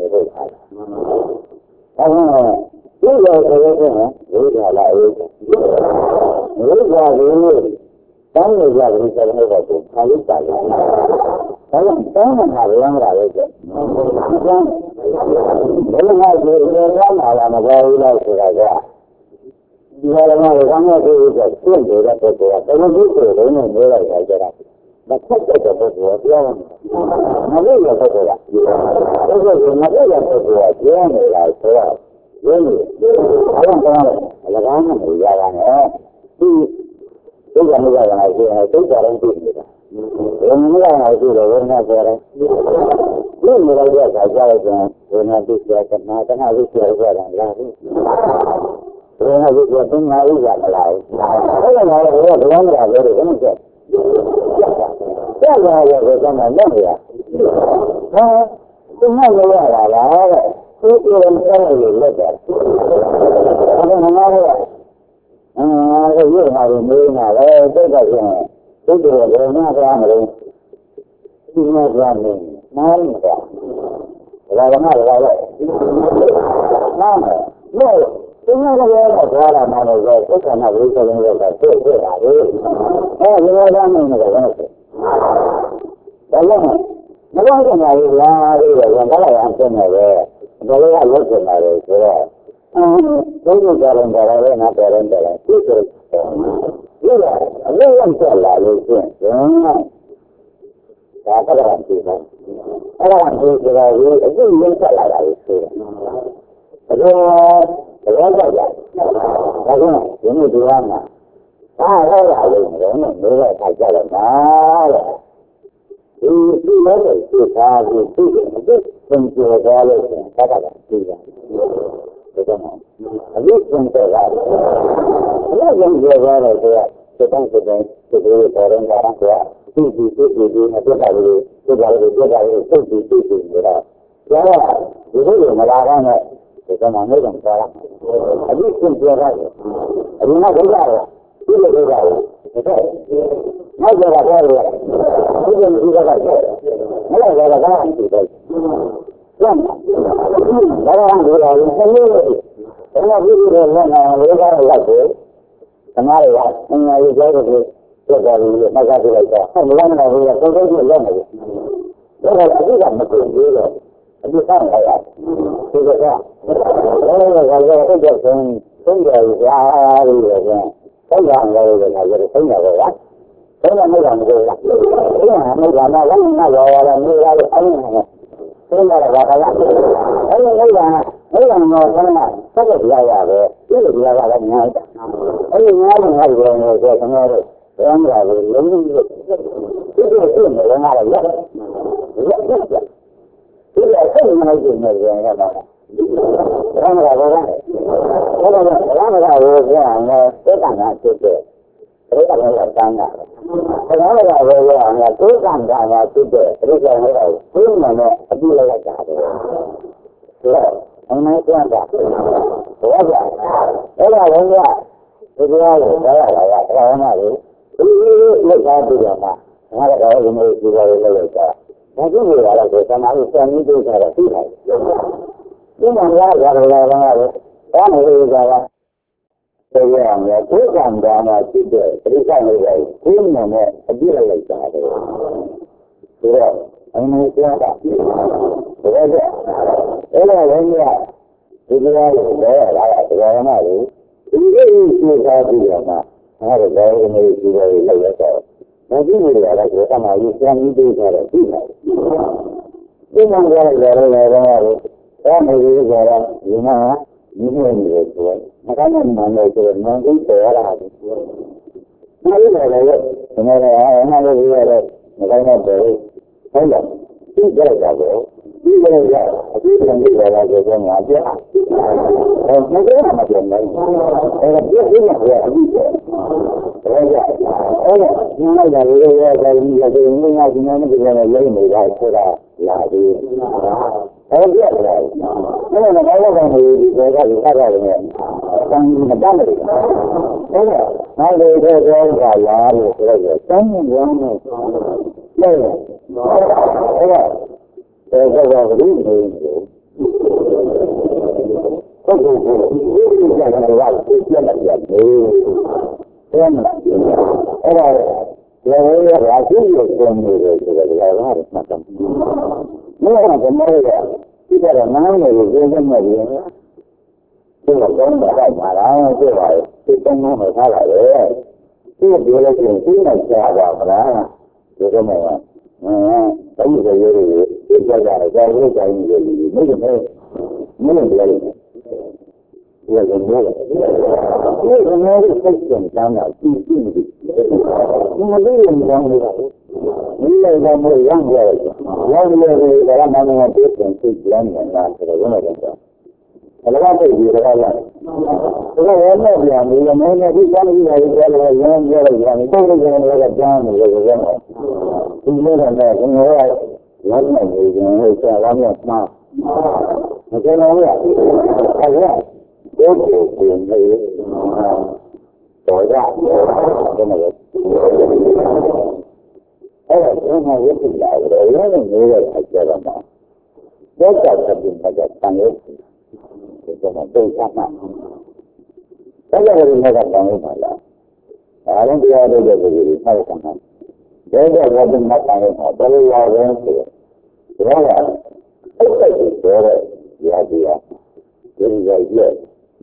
don't know. We are going to we are like we are really. Some of the others are not going to I look at it. I don't have a young rabbit. They don't have to run out on a very low to like that. You have another one of these that still do that for us. They don't do it. They don't do it like that. But what's the purpose of it? Now, we are for that. This is another purpose of it. You only like for us. Really? I don't know. I don't know. We are on it. Tôi là người này thì tôi cho anh tìm được. Em người này thì là người nào vậy? Nếu người này phải ra thì người nào đi chơi cái nào cái nào đi chơi rồi là ra đi. Người nào đi chơi cũng nói ra lại. Thế là nói là người đó là người đó không chơi. Cái là người đó là người đó. Ha, tôi nói người là là tôi tôi làm cái gì vậy đó. Anh nói là à, cái gì mà mình mà lấy cái cái gì cái gì để nó ra mà đi đi nó ra mình nói mà là là nó là là nó nó cái nó cái nó ra là mà nó rồi cái cái nào đi cái nó là cái cái là đi à nó ra mình là cái này đó là nó có cái này là đi rồi nó là ăn cái này rồi nó là lúc cái này rồi Tôi cũng cho nên là nó nó cho nên là cứ cứ như là như làm sao là như thế đó các bạn chị này các bạn chị là như cái như thế là như thế rồi rồi rồi vậy cái này những người đi ăn mà à đó là như thế này mới là phải cho là nó thì khi nói về sự ta thì khi cái tình chưa raเลยcác bạn chị này Kita mau, habis sampai lagi. Kalau yang dia berada di kita kita kita orang orang tua, tu tu tu tu tu nanti baru tu baru tu baru tu tu tu tu berada. Jadi, itu yang melakukan kita mana yang salah. Habis sampai lagi. Habis nak berapa? Tidak berapa. Kita, nak berapa? Kita tidak berapa. Nak berapa? Kita. Kalau orang dulu ini, kalau dulu orang orang lagi, kemarin ya, ini jadi itu dari negara kita. Orang lagi itu itu lagi. Kalau kita betul dulu, itu kan ya. Itu ya. Kalau kalau itu jadi tinggal ya hari ya. Kalau lagi jadi tinggal ya. Kalauไม่ยังเลยนะไม่ยังนะแล้วไม่รอแล้วไม่รอแล้วThế là là cái lắm. Thế là là thế là ngồi thế này, có được là là về, cái được là là ngay. Thế là ngay là ngay rồi rồi rồi ngay rồi. Thế anh là lớn cái cái cái này là ngay là rất rất rất. Thế là cái này gì này rồi các bạn. Thế là cái này. Thế là cái này là rồi cái này cái cả nhà chưa được. Thế là cái này là Thế đó là về là cứ làm ra là cứ để cái cái này là cứ mà nó đi lại cả rồi. Anh nói cái gì? Thế là thế là thế là thế là thế là là là cái này đi. Lấy ra đi mà. ငါကတော့ဒီလိုဒီလိုလုပ်လိုက်တာဘာလို့လဲလားဆိုတော့ကျွန်တော်စံနည်းတွေကတော့သိတယ်ဒီမှာလည်းရရလာတာပဲဘာလို့လဲဆိုတော့ဆိုရမယ်ဒုက္ခဒါနာဖြစ်တဲ့ပြိဿလေးတွေကိုယ်နဲ့အပြည့်လိုက်တာပဲဆိုတော့အမှန်တရားကဒါကအဲ့ဒါလည်းညဒီလိုလို့ပြောရတာတရားနာလို့ဒီလိုသိသားပြီးတော့မှအဲ့ဒါလည်းအမေကြီးတွေလောက်ရတော့ဘာဖြစ်လို့လဲလဲဆိုတော့အမှန်ကြီးစံနည်းတွေကတော့သိတယ်ဒီမှာကြရရရရတော့အဲ့ဒီလိုဆိုတော့ဒီမှာဒီလိုမျိုးဆိုတော့မကမ်းမှန်လို့ဆိုတော့မန်ကြီးပေါ်လာတယ်ဆိုတော့ဒီလိုလည်းလည်းဒီမှာလည်းအမှန်လို့ပြောရတယ်မကမ်းတော့ဟုတ်လားဒီကြရတာကိုဒီကြရတာအကြည့်ကံကြရတာဆိုတော့ငါပြအဲ့မကမ်းမှပြန်နိုင်အဲ့ဒါပြည့်စုံမှာအကြည့်အဲ့ဒါအဲ့ဒါဒီမှာလည်းလည်းရတယ်ဒီကနေ့ငါဒီနေ့မကြည့်ရတဲ့လိမ့်နေတာဆိုတာလာပြီအဲ့ဒီအဲ့ဒါအဲ့ဒါဘာလို့လဲဒီကကလည်းဆက်ရတယ်နဲ့တန်ကြီးမတတ်လို့အဲ့ဒါနောက်လေတော့တော့ကလာလို့ဆိုတော့တန်းရမ်းနေတယ်အဲ့ဒါအဲ့ဒါအဲ့ဒါကဘူးနေတယ်ဟုတ်ကဲ့ဒီလိုကြတာကသိပြတ်တယ်အဲ့ဒါအဲ့ဒါလည်းရာဇဝင်ကိုပြောနေတယ်ဆိုတော့ဒါကမှတ်တယ်မင်းကဘယ်မှာလဲဒီကရနားနေလို့ပြောနေတယ်ဒီတော့ကောင်းတာပါလားပြောပါရဲ့ဒီကောင်းမှမထားပါလေဒီပြောလို့ရှိရင်ဒီနဲ့ကြားပါမလားဒီကမှအင်းဘာလို့လဲဒီကြကြတယ်ကြားလို့ကြားနေတယ်ဒီမင်းကမင်းပြောတယ်ဒီကလည်းမျိုးဒီကမျိုးစိတ်ကြံတမ်းတာကြည့်ကြည့်ဒီမလေးရင်ကောင်းနေတာဒီလိုကမျိုးရမ်းရတယ်ရမ်းလို့ဒါကမှမဟုတ်ဘူးစိတ်ကြံနေတာဆိုတော့ဘယ်လိုလဲအလကားပြည့်ရတာလားဒါကလည်းမပြန်ဘူးမင်းနဲ့ဒီကနေ့ရရရရမ်းရရရတယ်ကိုယ်ကလည်းလည်းကြားနေလို့ရတယ်ဒီလိုနဲ့ကျွန်တော်ကရမ်းနေနေရင်ဟိုဆက်ရမ်းမှာမကျွန်တော်ကအဲ့ဒါဘုရားကိုနေတော့ရကျွန်တော်အဲ့ဒါကျွန်တော်ရပြလာတယ်ရတဲ့မျိုးရဲ့အကျတော့မှာတော့တာတဲ့ဒီမှာတန်ရုပ်ကျွန်တော်တို့ဆက်မှာအဲ့ဒါလည်းလည်းတန်ရုပ်ပါလားအားလုံးတရားတွေတဲ့ပြည်တွေဆက်ဆောင်တယ်ဒါကဘာလို့မတန်ရုပ်မှာဘယ်လိုရလဲဆိုတော့ဒါကအဲ့ဒါကိုပြောတဲ့ရာဒီယာဒီလိုကြည့်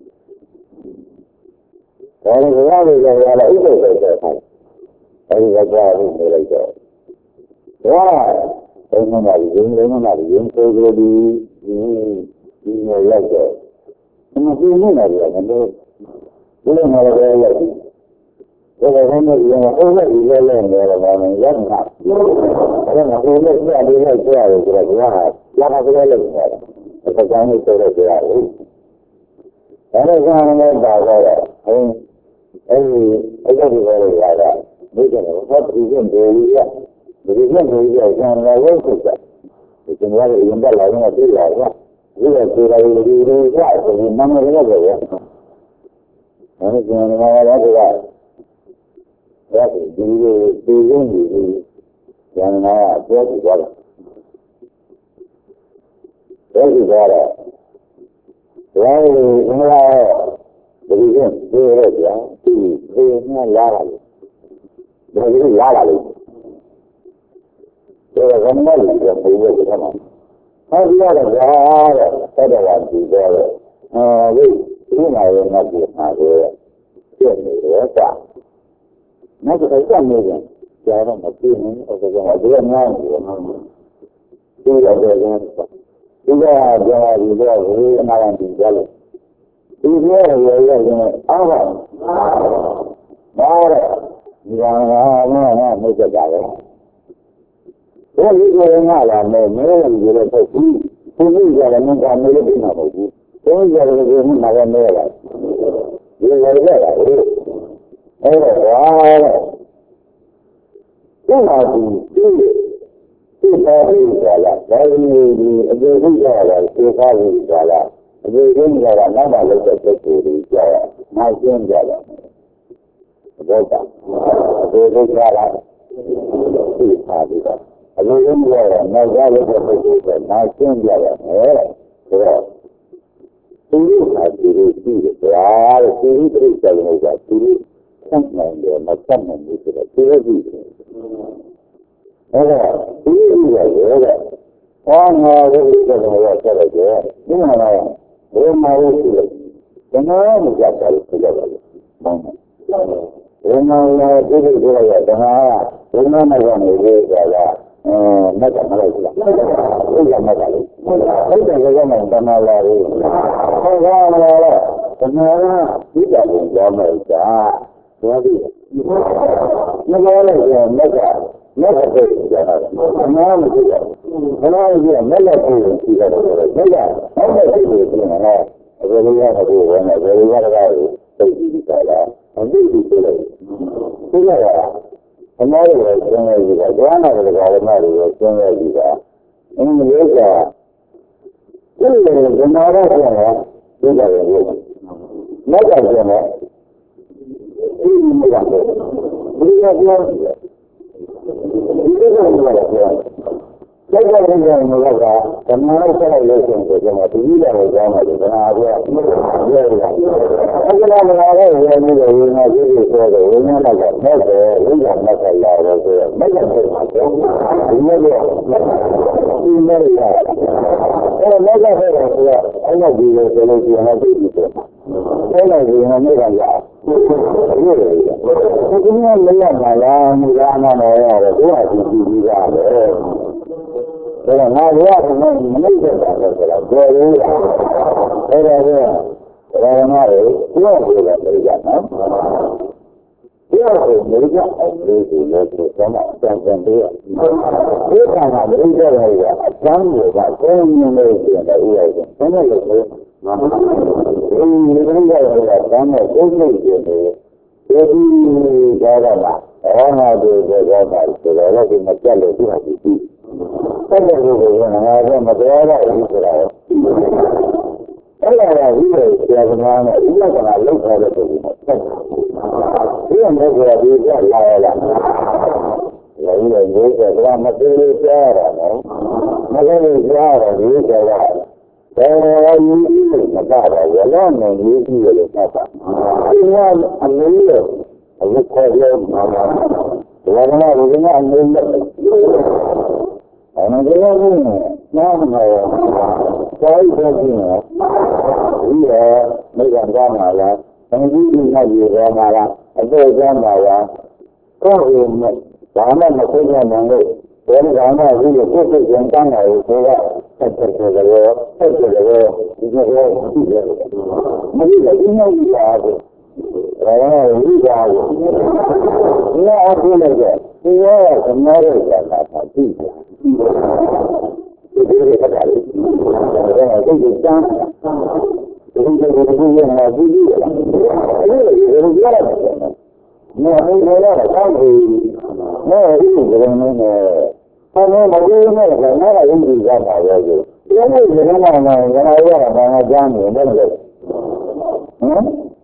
ဒါလည်းဘုရားလေးကလည်းဥပ္ပဒေပဲထားတယ်အဲဒီကကြားလို့နေလိုက်တော့ဒါဘယ်မှာလဲရင်းလုံးမှာရင်းကိုကြည့်ဒီဒီမျိုးရောက်တော့မပြင်းနေတယ်ကလည်းဘယ်လိုမှလည်းရောက်တယ်ဒါလည်းမရဘူးအဲ့ဒါဒီလည်းလည်းနေတော့မှရမှာအဲ့ဒါကဘယ်လိုကြည့်ရလဲကြားရတယ်ဆိုတော့ဘုရားကလာပါကြလို့နေတာအကြောင်းကိုဆိုတော့ကြားရတယ်ဒါလည်းကောင်းတယ်ပါတော့အဲ့အဲ့ဒီအဲ့ဒီလိုရတာဒီကနေ့ဘာပြည်ရင်ဒေဝီရဒီကနေ့ဒေဝီရကျန်လာလို့ဆိုတာဒီကနေ့ရင်တက်လာရင်ပြေးလာရဒီကပြေးလာရင်ဒီလိုရဆိုရင်မမရတော့ဘူးအဲ့ဒီကျန်လာရတော့ဒါဒီဒီလိုပြေးရင်ဒီကျန်လာပြောကြည့်ကြတယ်ပြောကြည့်ကြတယ်ဒါလည်းအမှန်ဒီကဒီရပြဒီဒီနဲ့လာလာလို့ဒီလာလာလို့ဒါကမှလည်းပြောပြရမှာဟောဒီရတော့ဒါတဲ့တဲ့ဝါဒီတော့အဲဒီဒီမှာရနေပြီဟာကိုပြည့်နေတယ်ကွာနောက်တော့ဆက်နေကြကြာတော့မပြည့်ဘူးအဲ့ဒါကဒီကများနေတယ်ဒီတော့ဒီကဒီကကြာဒီတော့ဝေးနာရင်ဒီကြလို့ဒီလိုရရရအားပါဘာလဲဒီကငါငါမကြကြတယ်ဘယ်လိုလဲငါလာမယ်မင်းလည်းဒီလိုပုတ်ဘူးသူကြီးကြတယ်မင်းကမလို့ပြီးမှာမဟုတ်ဘူးသူကြီးကြတယ်ကမင်းလည်းမဲလာဒီလိုရရတာလေအဲ့တော့ဘာလဲဒီမှာဒီဒီပေါ်ပြီးကြလားဒါကြီးဒီအကျိုးကြီးကြလားသိသားကြီးကြလားအကျိုးကြီးကြလားနောက်မှလုပ်တဲ့ပုဂ္ဂိုလ်ကြီးကြလားနောက်ကျင်းကြလားဘောကအကျိုးကြီးကြလားသိထားပြီးတော့အလိုလိုပြောရနောက်ကြလို့တဲ့ပုဂ္ဂိုလ်ကနာရှင်းပြရတယ်ဆိုတော့သူတို့ကဒီလိုရှိတယ်ဗျာတဲ့သူတို့ပြိတ္တရုံကသူတို့ဆန့်နိုင်တယ်မဆန့်နိုင်ဘူးဆိုတော့သူတို့ကြည့်တယ်အဲ့ဒါသူတို့ရတယ်တဲ့ဟောငါတို့ကတော့ဆက်လိုက်တယ်ဒီမှာကဘယ်မှာလို့ရှိလဲဘယ်မှာမကြတာလို့ပြောကြတယ်ဘောင်းဘယ်မှာလဲဒီလိုပြောရတာကဘယ်မှာမှကနေလို့ဆိုတာအဲမက်ကမလိုက်ဘူးလားဟုတ်ကဲ့မက်ကလေးဟုတ်တယ်လည်းကတော့တမလာလေးဟုတ်ကဲ့မလားတမလာဒီကဘုံကြောင်းလိုက်တာဘာဖြစ်လဲမလာလိုက်ရင်မက်ကမက်ကပြေးကြတာအနားမကြည့်ရဘူးအနားကြီးကမက်လက်ပြေးကြည့်ရတယ်ဆိုတော့မက်ကဟုတ်တယ်ပြေးကြည့်နေတယ်ဘယ်လိုရတာကိုဝင်တယ်ဘယ်လိုရတာကိုသိကြည့်ကြတာအသိကြည့်လို့ဒီကကအမားတွေကျင်းရည်ကကျမ်းနာတဲ့ကာလမှာတွေကျင်းရည်ကအင်းလေးကဒီလိုကနာရတဲ့ဒီကရေမက်ကကျင်းတယ်ဒီမက်ကဒီကပြောဒီကပြောပြောစိတ်ကလေးကမလို့ကဓမ္မနဲ့ဆက်လိုက်လို့ဆိုရင်ကျွန်တော်ဒီလိုလည်းကြောင်းတယ်ဓမ္မပြောပြောရတာအဲ့ဒါလည်းလာတဲ့ဝေနေတယ်ဝေနေကြည့်ဆိုတော့ဝေနေတော့မဲ့တယ်ဝိညာဉ်နဲ့ဆက်လာတော့ဆိုတော့မဲ့တဲ့ပုံမှာဒီလိုမျိုးဒီလိုရအဲ့မဲ့တဲ့ဆိုတော့အဲ့လိုဒီလိုဆိုလို့ရှိရင်လည်းဒီလိုအဲ့လိုဒီလိုနဲ့ကရဒီလိုဒီလိုမရပါလားမရနာတော့ရတယ်သူကဒီဒီကပဲဒါကငါရရမနေတတ်တာဆိုတော့ဘယ်လိုလဲအဲ့ဒါကဘာမှမဟုတ်ပြောလို့လည်းပြရနော်ပြောလို့မရအောင်လို့ဒီလိုဆိုတော့အတန်တန်တွေဒီကံကမင်းပြောရတဲ့အကျမ်းတွေကကိုယ်မြင်လို့ရှိရင်လည်းဥရိုက်တယ်ဘယ်နဲ့လို့ဆိုမှာဒီလိုမျိုးရတာကမ်းနဲ့ကိုယ်လို့ရှိတယ်ဒီဒီကြတော့လားဟောမှာဒီကြောတာဆိုတော့လည်းမကြက်လို့သူ့ဟာသူပြီးအဲ့ဒါကိုကငါကမတရားရဘူးဆိုတာအဲ့ဒါကဒီလိုဆရာကနဲ့ဥပဒနာလောက်ထားတဲ့ပုံစံဆက်ဒီမဲ့ကဒီကလာရလားလည်းလည်းဒီကကမသေးလို့ကြားရတာနော်မသေးလို့ကြားရဒီကကဘယ်လိုယူမတားတော့ရလနဲ့ယူကြည့်ရလို့ဆက်တာဒီကအမေလို့အခုခေါ်ရမှာပါဘာမှမလုပ်နေအမေလို့အဲ့ဒါကလည်းနားမရောစာရေးကြည့်နေဒီရမိကံကောင်းပါလားအင်ကြီးကြီးနဲ့ရေရောမှာလားအသေးကောင်းပါလားကိုယ်ရင်ဘာမှမသိနိုင်လို့ဘယ်ကောင်မှဒီလိုကိုယ်ကိုယ်ပြန်တန်းလာလို့ဆိုတော့ဆက်ဆက်ကြရောဆက်ကြရောဒီလိုရှိတယ်မဒီလည်းဒီနေ့ကြီးပါဘူးဘာလဲဒီပါဘူးဒီအခုလည်းဒီရောကမားရတာပါကြည့်တယ်ဒီလိုကတည်းကဒါကဒီစမ်းဒီလိုမျိုးဒီလိုမျိုးဒီလိုမျိုးဒီလိုမျိုးနော်ဒီလိုရတာကောင်းပြီနော်ဒီလိုမျိုးနဲ့ဘာလို့မလုပ်နဲ့လဲငါကယုံကြည်ကြတာပဲဆိုဒီလိုမျိုးဒီလိုမှလည်းငါရတာဘာမှကြားနေတယ်လို့ဟမ်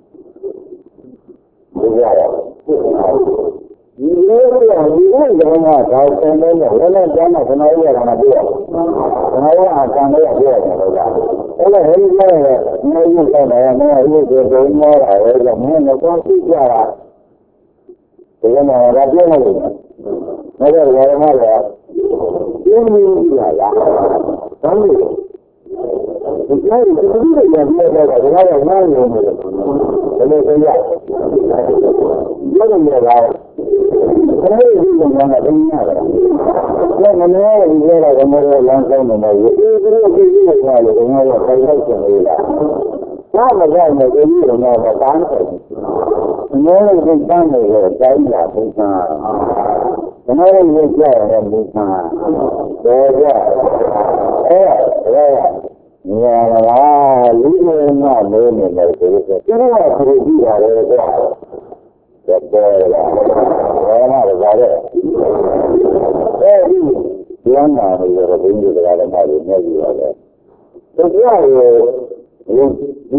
ဒီရတာဒီလိုရဒီလိုကတော့ဒါဆင်းနေတယ်လည်းလည်းကြားမှာခဏရရတာပြရခဏရအကံလေးပြရတယ်လို့ကအဲ့ဒါဟဲ့ဒီလိုလေနေရုပ်တော့လည်းနေရုပ်ကိုဒုံမောတာပဲဆိုမင်းကတော့သိကြတာဒီကနေ့ရပြနေတယ်။ဒါကြတော့ဘာလဲ။ပြင်းနေကြလား။ဘာလို့လဲ။ဒီလိုဒီလိုရရတဲ့ကတော့ဘာလဲနားနေတယ်။ဘယ်လိုလဲ။ဘယ်လိုလဲလား။ဘယ်လိုဒီလိုမှမသိရတာ။ဒါကမင်းရဲ့ဒီလိုကမင်းရဲ့လမ်းဆုံးနေတယ်။ဒီလိုကြည့်ကြည့်ရတယ်လို့ငါကခိုင်လိုက်ချင်လို့လား။ဘာမှမကြိုက်နဲ့ဒီလိုတော့တန်းတယ်။အများကြီးတန်းနေတယ်တိုင်းလာဘုရား။အများကြီးကြရတယ်ဘုရား။ဒါကြအဲအဲညာလားလူတွေနဲ့လေးနေတယ်ဆိုတော့ဒီလိုကခရီးကြည့်ရတယ်ကွာ။ဒါတော့လား။ဘာမှမကြတဲ့။အဲဒီကျမ်းစာတွေတော့ဘုန်းကြီးတွေကလည်းမလို့နေကြရတယ်။တရားရဲ့ဒီဒီ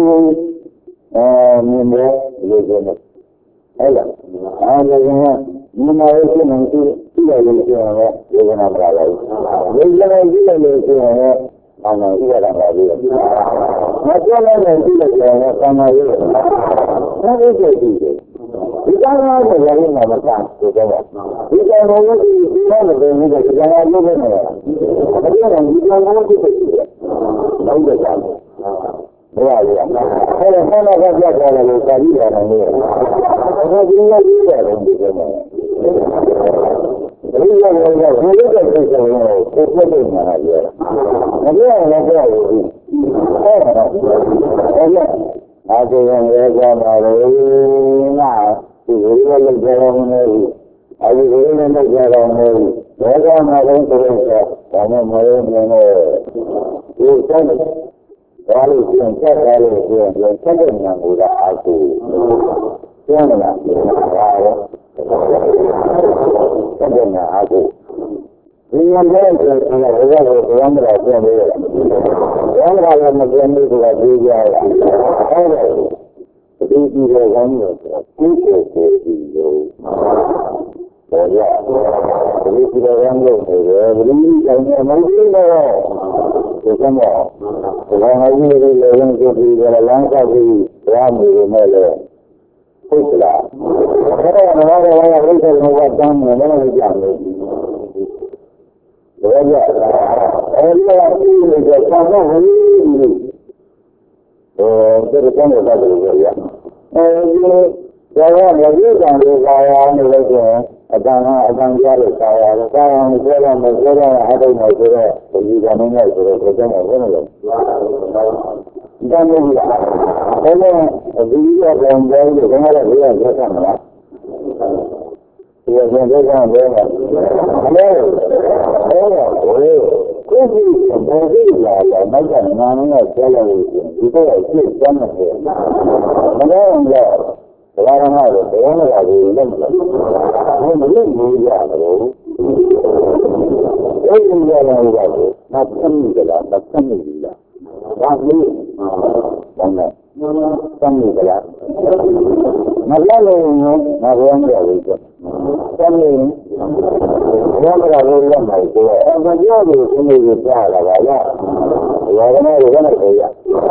အဲမြင်တယ်လို့ပြောတယ်အဲ့ဒါအားလုံးက你那有些东西，这个有些人有可能不来，有些人这个有些人他们一个人来的，那这样的这个人他们有，那这个是的。你刚刚这个人怎么干？就这个，你刚刚我是那个的那个，你刚刚有没有？我这个你刚刚我就是，没得干。没有的，后来后来他叫过来了，在一点钟的，我说今天一点钟就这么，一个人要我一个事情我我我对你那个，我这样来做我是，哎，哎呀，啊这个我讲到了，那就是一个人在我们那里，还有一个人在我们那里，我讲那种这个是，我们没有那个，有真的。我们现在在这个有这个年龄的孩子，这样的，啊，这个呢孩子，你看这个是这个我这个我们来这里，我们来我们这里这个比较了，哎的，这个这个我们的这个是有，我要，这个这个我们的这个我们现在没听到。是什么？我还以为这个人就是一个两三岁两米的那个，不是啦。后来我我我为什么我讲你那个讲的？我讲，我讲那个上班回去，呃，这个讲的他这个样，呃，因为我我我就讲的啥呀？那个是。啊，当然，啊，当家的啥呀？当然，你说的，你说的，还得我说的，我一个能来说的，我真我问了。你看那个，现在我一个人在这跟我的别人在干嘛？我现在干什么？没有，没有，我估计我这个老没干嘛，那做了一些，你这也是真的是，没有的。我让他的别人来就认了，我没认不一样的喽。我应该让他的，那真的了，那真的了。那你啊，懂没？真的了。那两个人呢？那两个人的，真的，两个人都买过，那要是真的是假的吧？呀，我跟他有那个一样。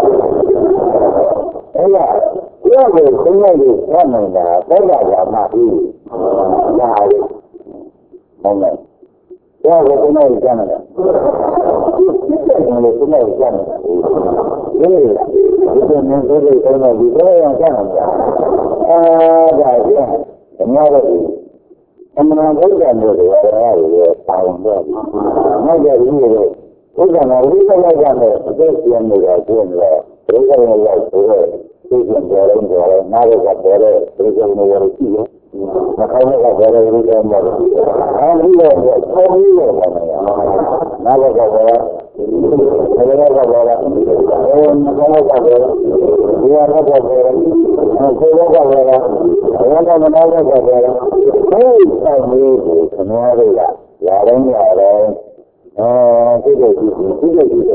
哎呀。要是现在的他们的，都要讲那里，那里，懂没？要是现在的这样的，现在的现在的这样的，因为就是你说的什么，你这样这样的，啊，改变什么的，他们那不讲的，我要有个打工的，那个意思，我讲的，我这个讲的，这些那个见的，这个那个所谓。最近做了做了，哪个做的？这个我的记忆，那他那个做的有点么的，啊，这个是超一个他们呀，哪个做的？那个做的，呃，那个做的，第二个做的，嗯，这个做的，我那个哪个做的？哎，太没有，可能这个亚人亚人，呃，这个就是这个就是。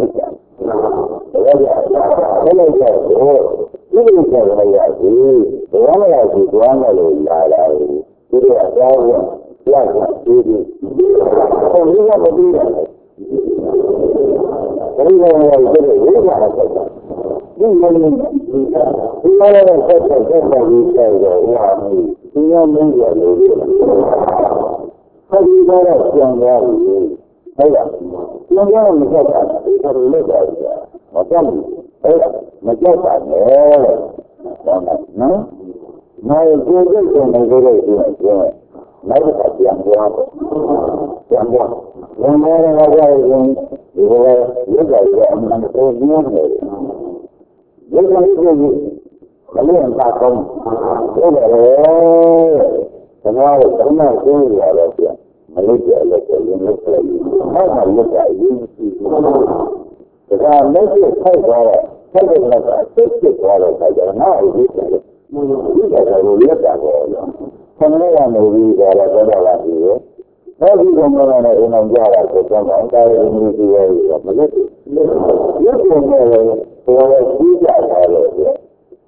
我讲，现在在说，这个是什么呀？是我们要是专门的来来，这个教育、教育、学习，我们要不对的，所以说我这个有啥的事情，因为你你你原来的这这这这一这个哇，你今天没有留的，他应该要相关的。哎呀，今天我们在讲，他是那个，我讲你，哎呀，我叫啥呢？我们嗯，那这个是那个是是，那个他讲过，讲过，我们那个人，这个有点是那个都年的，有点是很练大功，有点是什么什么都有了点。没有解了，这因为可以，太好一改运气，这个没事太多了，太多那个最最多了，才叫那有一点，一点都也改过了，他们那样努力过了，多少万题，那这种的呢，人们家了，就专门在努力这个，不是，有些那个我私下来了，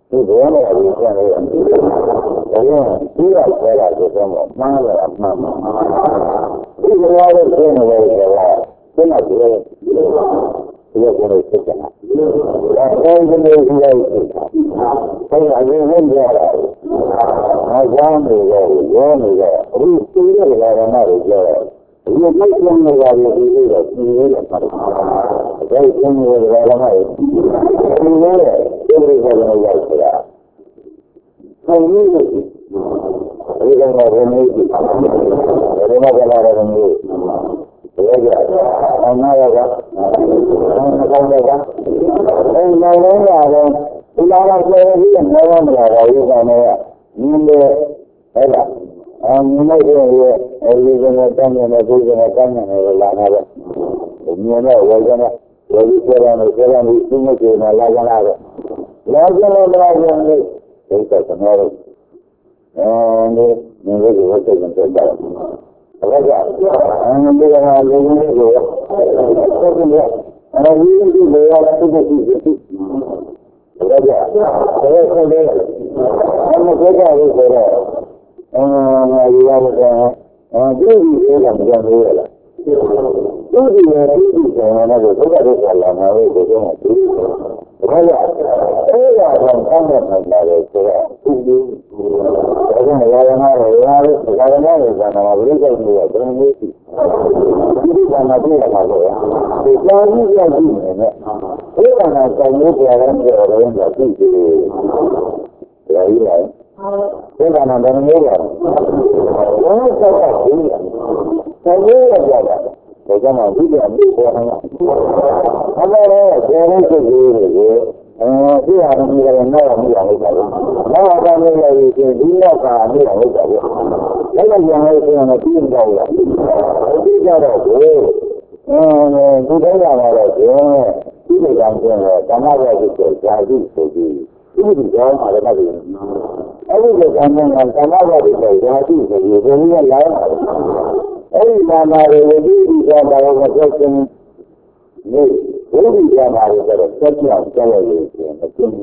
ဒီဘောနဲ့ဒီကျန်လို့ဒါကြောင့်ဒီကဆဲတာဆိုတော့မှားလာမှန်ပါဒီလိုရတဲ့ကျင်းနေတယ်ဆိုတာကျင်းတော့ဒီလိုဒီလိုကိုယ်စိတ်ကဒါအဲဒီလိုကြီးလိုက်ဆက်အရင်ဝင်ကြတာငါကြောင်းနေတော့ရောနေတော့အခုသိတဲ့ကလာတော့တွေပြောတော့ဒီလိုပြည့်စုံနေတာကိုဒီလိုတော့သိရတယ်ပါဒါကျင်းနေကြတာလည်းဒီလိုလေဒီလိုကလည်းရောက်တာဆုံးလို့ဒီကောင်ကဘယ်နည်းဒီမှာကလာတယ်မျိုးဘယ်ကြအနာရကအနာကောင်းကအဲနောက်လုံးရတယ်ဒီလာတော့ပြေးပြီးတော့မလာတော့ဒီကောင်ကနင်းလေဟဲ့လားအမြင်လိုက်ရဲ့အဲဒီကနေ့တန်းနေတဲ့ဒီကနေ့တန်းနေတယ်လာတာပဲမြင်တော့ဝယ်ကြတယ်ဝယ်ပြီးပြောတယ်ပြောတယ်ဒီနေ့ကျနေလာကြတာပဲလာကြလို့လာကြတယ်ဒီကတော့တော့အဲဒီမြင်လို့ဝတ်တယ်တော့တယ်ဘာကြောင့်အဲဒီကနေ့လူကြီးကိုဆက်ပြီးတော့အဲဒီဒီလိုရတဲ့သူတွေဒီဘာကြောင့်ဘယ်လိုလဲအဲဒီကနေ့ဆိုတော့အဲဒီရတဲ့အဲဒီဒီကလည်းမကြမ်းဘူးလားသူဒီရဲ့ဒီဒီကလည်းဘုရားတို့ကလာမှာလို့ပြောတယ်ဘာကြောင့်အဲဒါကတော့အမှန်မှန်ပါတယ်ဆိုတော့သူဒီဒါကလည်းရနာရောရလို့ဒါကလည်းဇာနာမှာဘယ်လိုလုပ်လို့ဘယ်လိုမျိုးရှိဒီကမှာပြရမှာလို့ဒီကြောင်းကြီးရောက်ပြီနဲ့ဘယ်ကနာကောင်းလို့ပြောတယ်ပြောတယ်ဆိုသိတယ်ဒါကြီးလားဘယ်ကနာတယ်မျိုးလားဘယ်ဆောက်တာကြီးလဲဆောက်ရရကြတာဒါကြောင့်မှဒီကမျိုးပေါ်နေတာအမှန်တော့ကျေရင်စိတ်ကြီးတွေကိုအဲဒီဟာမျိုးလည်းနောက်မှမရဘူးပါဘူးနောက်တော့လည်းလည်းဒီနောက်ကမရဘူးပါဘူးလည်းလည်းပြန်လို့ဆိုရင်တော့ပြီးတော့လားဒီကြတော့ကိုအဲဒီတော့ရမှာတော့ကျင်းဒီလိုကြောင့်ကျင်းတော့ဓမ္မရဲ့ဒီကိုဇာတိဆိုပြီးဒီလိုကြောင်းအားလည်းမပြီးအဲဒီလိုကံကံဓမ္မရဲ့ဒီကိုဇာတိဆိုပြီးဒီလိုလာတယ်အဲဒီနာမတွေဒီဒီကဘာလို့မဆက်စင်းနေဘုရားမှာလည်းတော့ဆက်ပြောင်းကြောက်ရလို့ဆိုရင်မကျင်းဘူး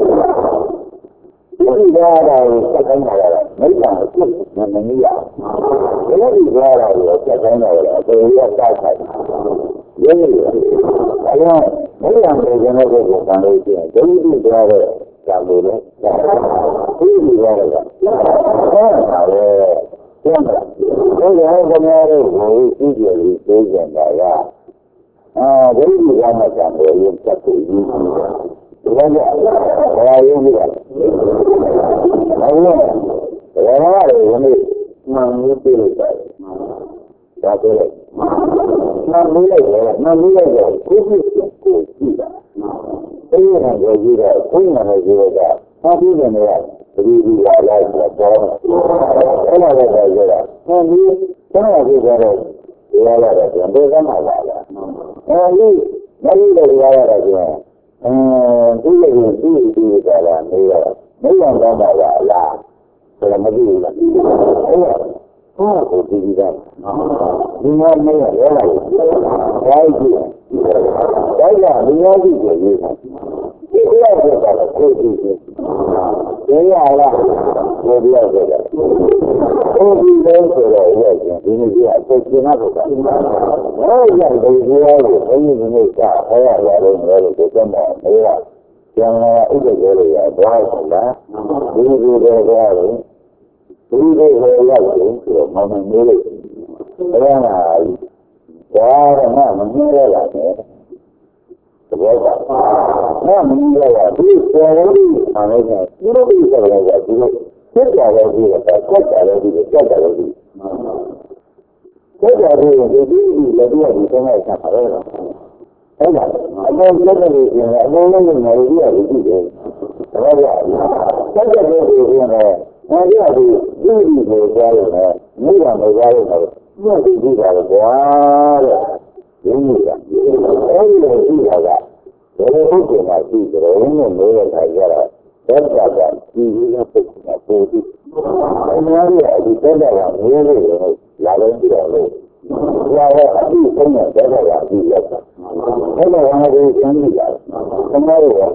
ဒီကရာကိုစက်တိုင်းလာတာမိစ္ဆာအစ်မမနည်းရဒီကရာကိုစက်တိုင်းလာတာအပေါ်ရတာဆိုင်ရင်းနေတယ်အဲဒါမိစ္ဆာကိုကျန်တဲ့ကိုကံလို့ရှိရင်ဒုတိယကြားတဲ့ဇာလို့လေဒီလိုရတာအဲဒါလည်းကျန်တယ်ဒီလိုကများတော့ဘုရားကြည့်ကြပြီးသိကြတာကအာဒိဋ္ဌိကမှကြံတယ်ရုပ်ချက်ကိုယူပြီးတော့ဒါကဘာယုံကြလဲဘာလို့လဲဘာလို့လဲဒီမှန်လို့ပြလို့ပါတယ်ဒါဆိုတော့မှန်လို့လိုက်တယ်မှန်လို့လိုက်တော့ကိုယ်ကိုကိုကြည့်တာအဲဒီကကိုကြည့်တော့ကိုယ်နာနဲ့ကြည့်တော့ဘာဖြစ်နေလဲဒီဒီလာလိုက်တော့ပေါ်အဲ့ဒါလည်းပြောတာဟောဒီတော့ဒီကတော့ဒီလာလာတယ်ဘယ်ကမှလာလားအဲဒီမင်းတို့လာရတာကျတော့အဲဒီလိုဒီဒီကလာနေရမင်းတော့တော့ပါလားဆိုတော့မကြည့်ဘူးလားအဲ့ဒါဟောကိုဒီဒီကဒီမှာမင်းရလာတယ်ဒါကြည့်ဒါကလူများကြည့်ကြည့်ဒီလိုကတော့ကိုကြည့်ကြည့်ဒီရလားကိုပြောကြတယ်ကိုဒီလဲဆိုတော့ရဲ့ဒီနေ့ကအသက်ရှင်ရတော့တယ်ဟောရတယ်ဒီလိုကိုဘယ်နည်းနဲ့ကဟောရရတယ်လို့ကိုပြောမှာမေးတာကျန်တာဥပဒေတွေရတော့လားဒီလိုတွေကတော့ဒီလိုတွေရောက်ရင်ဆိုတော့မမမေးလို့ဘယ်မှာဒါကမှမမြင်ရလားတဲ့ဘောကမမင်းရဒီပေါ်လို့အမေကဒီလိုပြီးဆိုတော့ဒီလိုဆက်ကြရပြီးတော့ဆက်ကြရပြီးဆက်ကြရပြီးဆက်ကြရပြီးဒီဒီလည်းဒီဒီဆုံးလိုက်တာပါတော့အဲ့ဒါအပေါ်ကျတဲ့လူတွေအပေါ်လုံးနဲ့နေပြီးရပြီးတယ်ဘောကဆက်ကြရပြီးဆိုတော့အဲ့ဒီဒီဒီကိုကြားရတယ်မိဘမကြားရဘူးမြတ်ကြည့်တာကွာတဲ့ဒီလိုကအဲ့ဒီလိုကြည့်တာကဘယ်လိုဟုတ်ကဲ့မှကြည့်ကြတယ်နဲ့လို့ရတာကြတာသက်သာကကြည့်ရတဲ့ပုဂ္ဂိုလ်ကပို့ပြီးအများကြီးအဒီသက်သာကမျိုးလေးတွေလာလို့ကြတယ်လို့ဒါကအဒီဆုံးတဲ့သက်သာကအဒီရောက်တာအဲ့ဒါကလည်းကျမ်းကြည့်တာသမားတွေက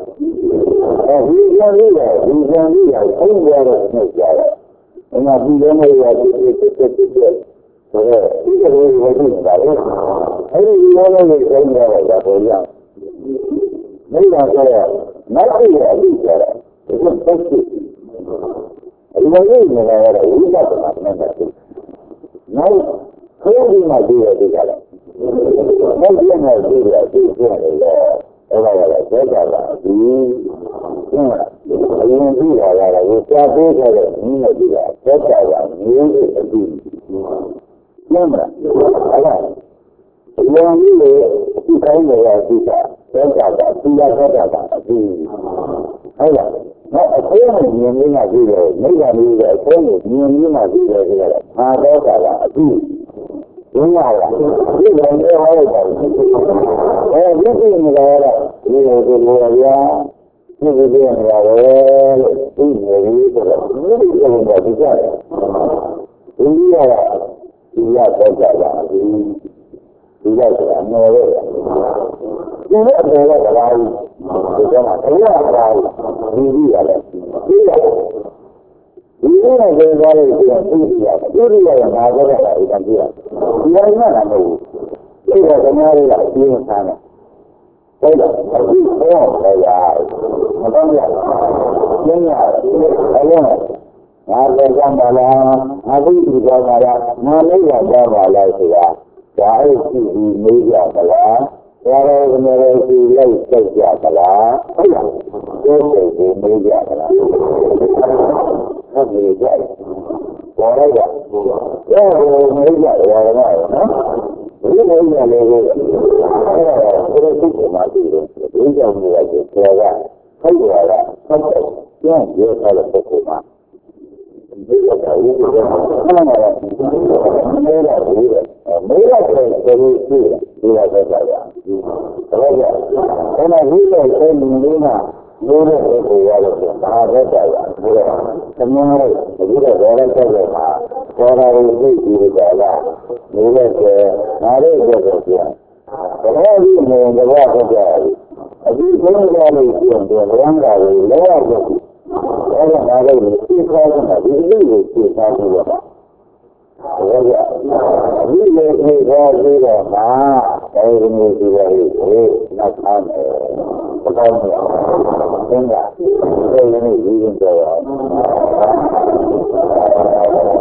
အဲဒီကြံလေးကဒီကြံလေးကသုံးကြတော့နှုတ်ကြတယ်။အဲ့ဒါဒီကြံလေးကဒီဒီဒီဒီဒီဆိုတော့ဒီလိုဝိသုတာလေ။အဲ့ဒီကြံလေးကိုသုံးကြတော့ဒါပေါ်ရ။မိဘဆိုရနောက်ပြည့်ရအပြီးကြတယ်။ဒီလိုပုတ်ကြည့်။ဒီလိုလေးနေတာကတော့ဝိပဿနာနဲ့တူ။နောက်ခိုးပြီးမှကြည့်ရသေးတယ်။နောက်ပြည့်နေကြည့်ရသေးတယ်လေ။အဲ့ဒါကလည်းသက်သာတာဒီကျင်းလာအရင်ကြည့်ရတာကကြာပေးခဲ့တဲ့နည်းနဲ့ကြည့်တာသက်သာတာမျိုးစုအတူကျင်းလာအဲ့ဒါအရင်ကြီးလေဒီခိုင်းနေရကြည့်တာသက်သာတာသူရသက်သာတာအတူအဲ့ဒါနောက်အသေးနဲ့မြင်ရင်းကကြည့်တယ်မိဘမျိုးကအသေးနဲ့မြင်ရင်းကကြည့်တယ်ဆိုတော့အာသက်သာတာအတူဘုရားကဒီလိုမျိုးဟောလိုက်တာအဲဒီကိနေလာတော့ဒီလိုဒီလိုရဒီလိုနေရာပဲလို့ဒီလိုလေးဆိုတော့ဒီလိုမျိုးကဒီကြတယ်ဒီရဒီရတော့ကြတာဒီဒီရဆိုတာနော်ရဲ့ဒီလိုတော့ကလာဘူးဒီကမှာတရားကလာဘူးဒီကြီးရတယ်ဒီရဒီလိုနဲ့ကြိုးစားလို့ဒီကသိရတယ်ဒီလိုရမှာတော့လည်းအရင်ကြည့်ရတယ်ဒီလိုမှလည်းမဟုတ်ဘူးဒီကသမားတွေကအပြင်းဆန်းတယ်ဟုတ်လားအခုတော့တရားမတော့ရကျင်းရတယ်အရင်ငါလည်းကြပါလားငါသိပြီကြပါလားငါလည်းရကြပါလားဆိုတာဒါအဲ့ဒီဒီမေးကြပါလားဒါရောဘယ်လိုဒီလိုက်စိတ်ကြပါလားဟုတ်လားဒီစိတ်ကိုမေးကြပါလားဟုတ်ပြီကြတယ်ပေါ်လိုက်တာအဲမေးကြရတယ်နော်ဒီလိုမျိုးလည်းအဲ့ဒါကိုသိချင်မှသိတယ်ဒီကြောင့်လည်းဒီပြောတာဟုတ်ရတာဟုတ်တယ်ကျန်ပြောထားတဲ့ပုဂ္ဂိုလ်မှာဒီလိုကဥပဒေမှာဆန်းလာတယ်မေးတာဒီလိုမေးတာဆိုတော့ဒီလိုရှိတယ်ဒီလိုပဲကြတာဟုတ်ကဲ့အဲ့ဒါဒီလိုဆိုရင်ဒီမှာလို့တဲ့ပုဂ္ဂိုလ်ရလို့ဒါပဲကြတာဒီလိုသမင်းလေးဒီလိုတော့လည်းဆက်လို့မှာပေါ်တာကိုသိပြီးကြလားဒီလိုဆိုငါတို့ပြောဆိုပြန်ဘာလို့ဒီလိုတော့ဆက်ကြရလဲအခုဘယ်လိုလဲလို့ပြောတယ်လမ်းကာကိုလဲရလို့အဲ့ဒါငါတို့ကိုသိခိုင်းတာဒီလိုကိုသိခိုင်းလို့ပါဟုတ်ကဲ့ဒီလိုသိခိုင်းလို့တော့ငါအဲဒီမျိုးဒီလိုကိုနောက်ထားတယ်ဘာလို့လဲသင်္ကအဲဒီလိုကြီးရင်တော့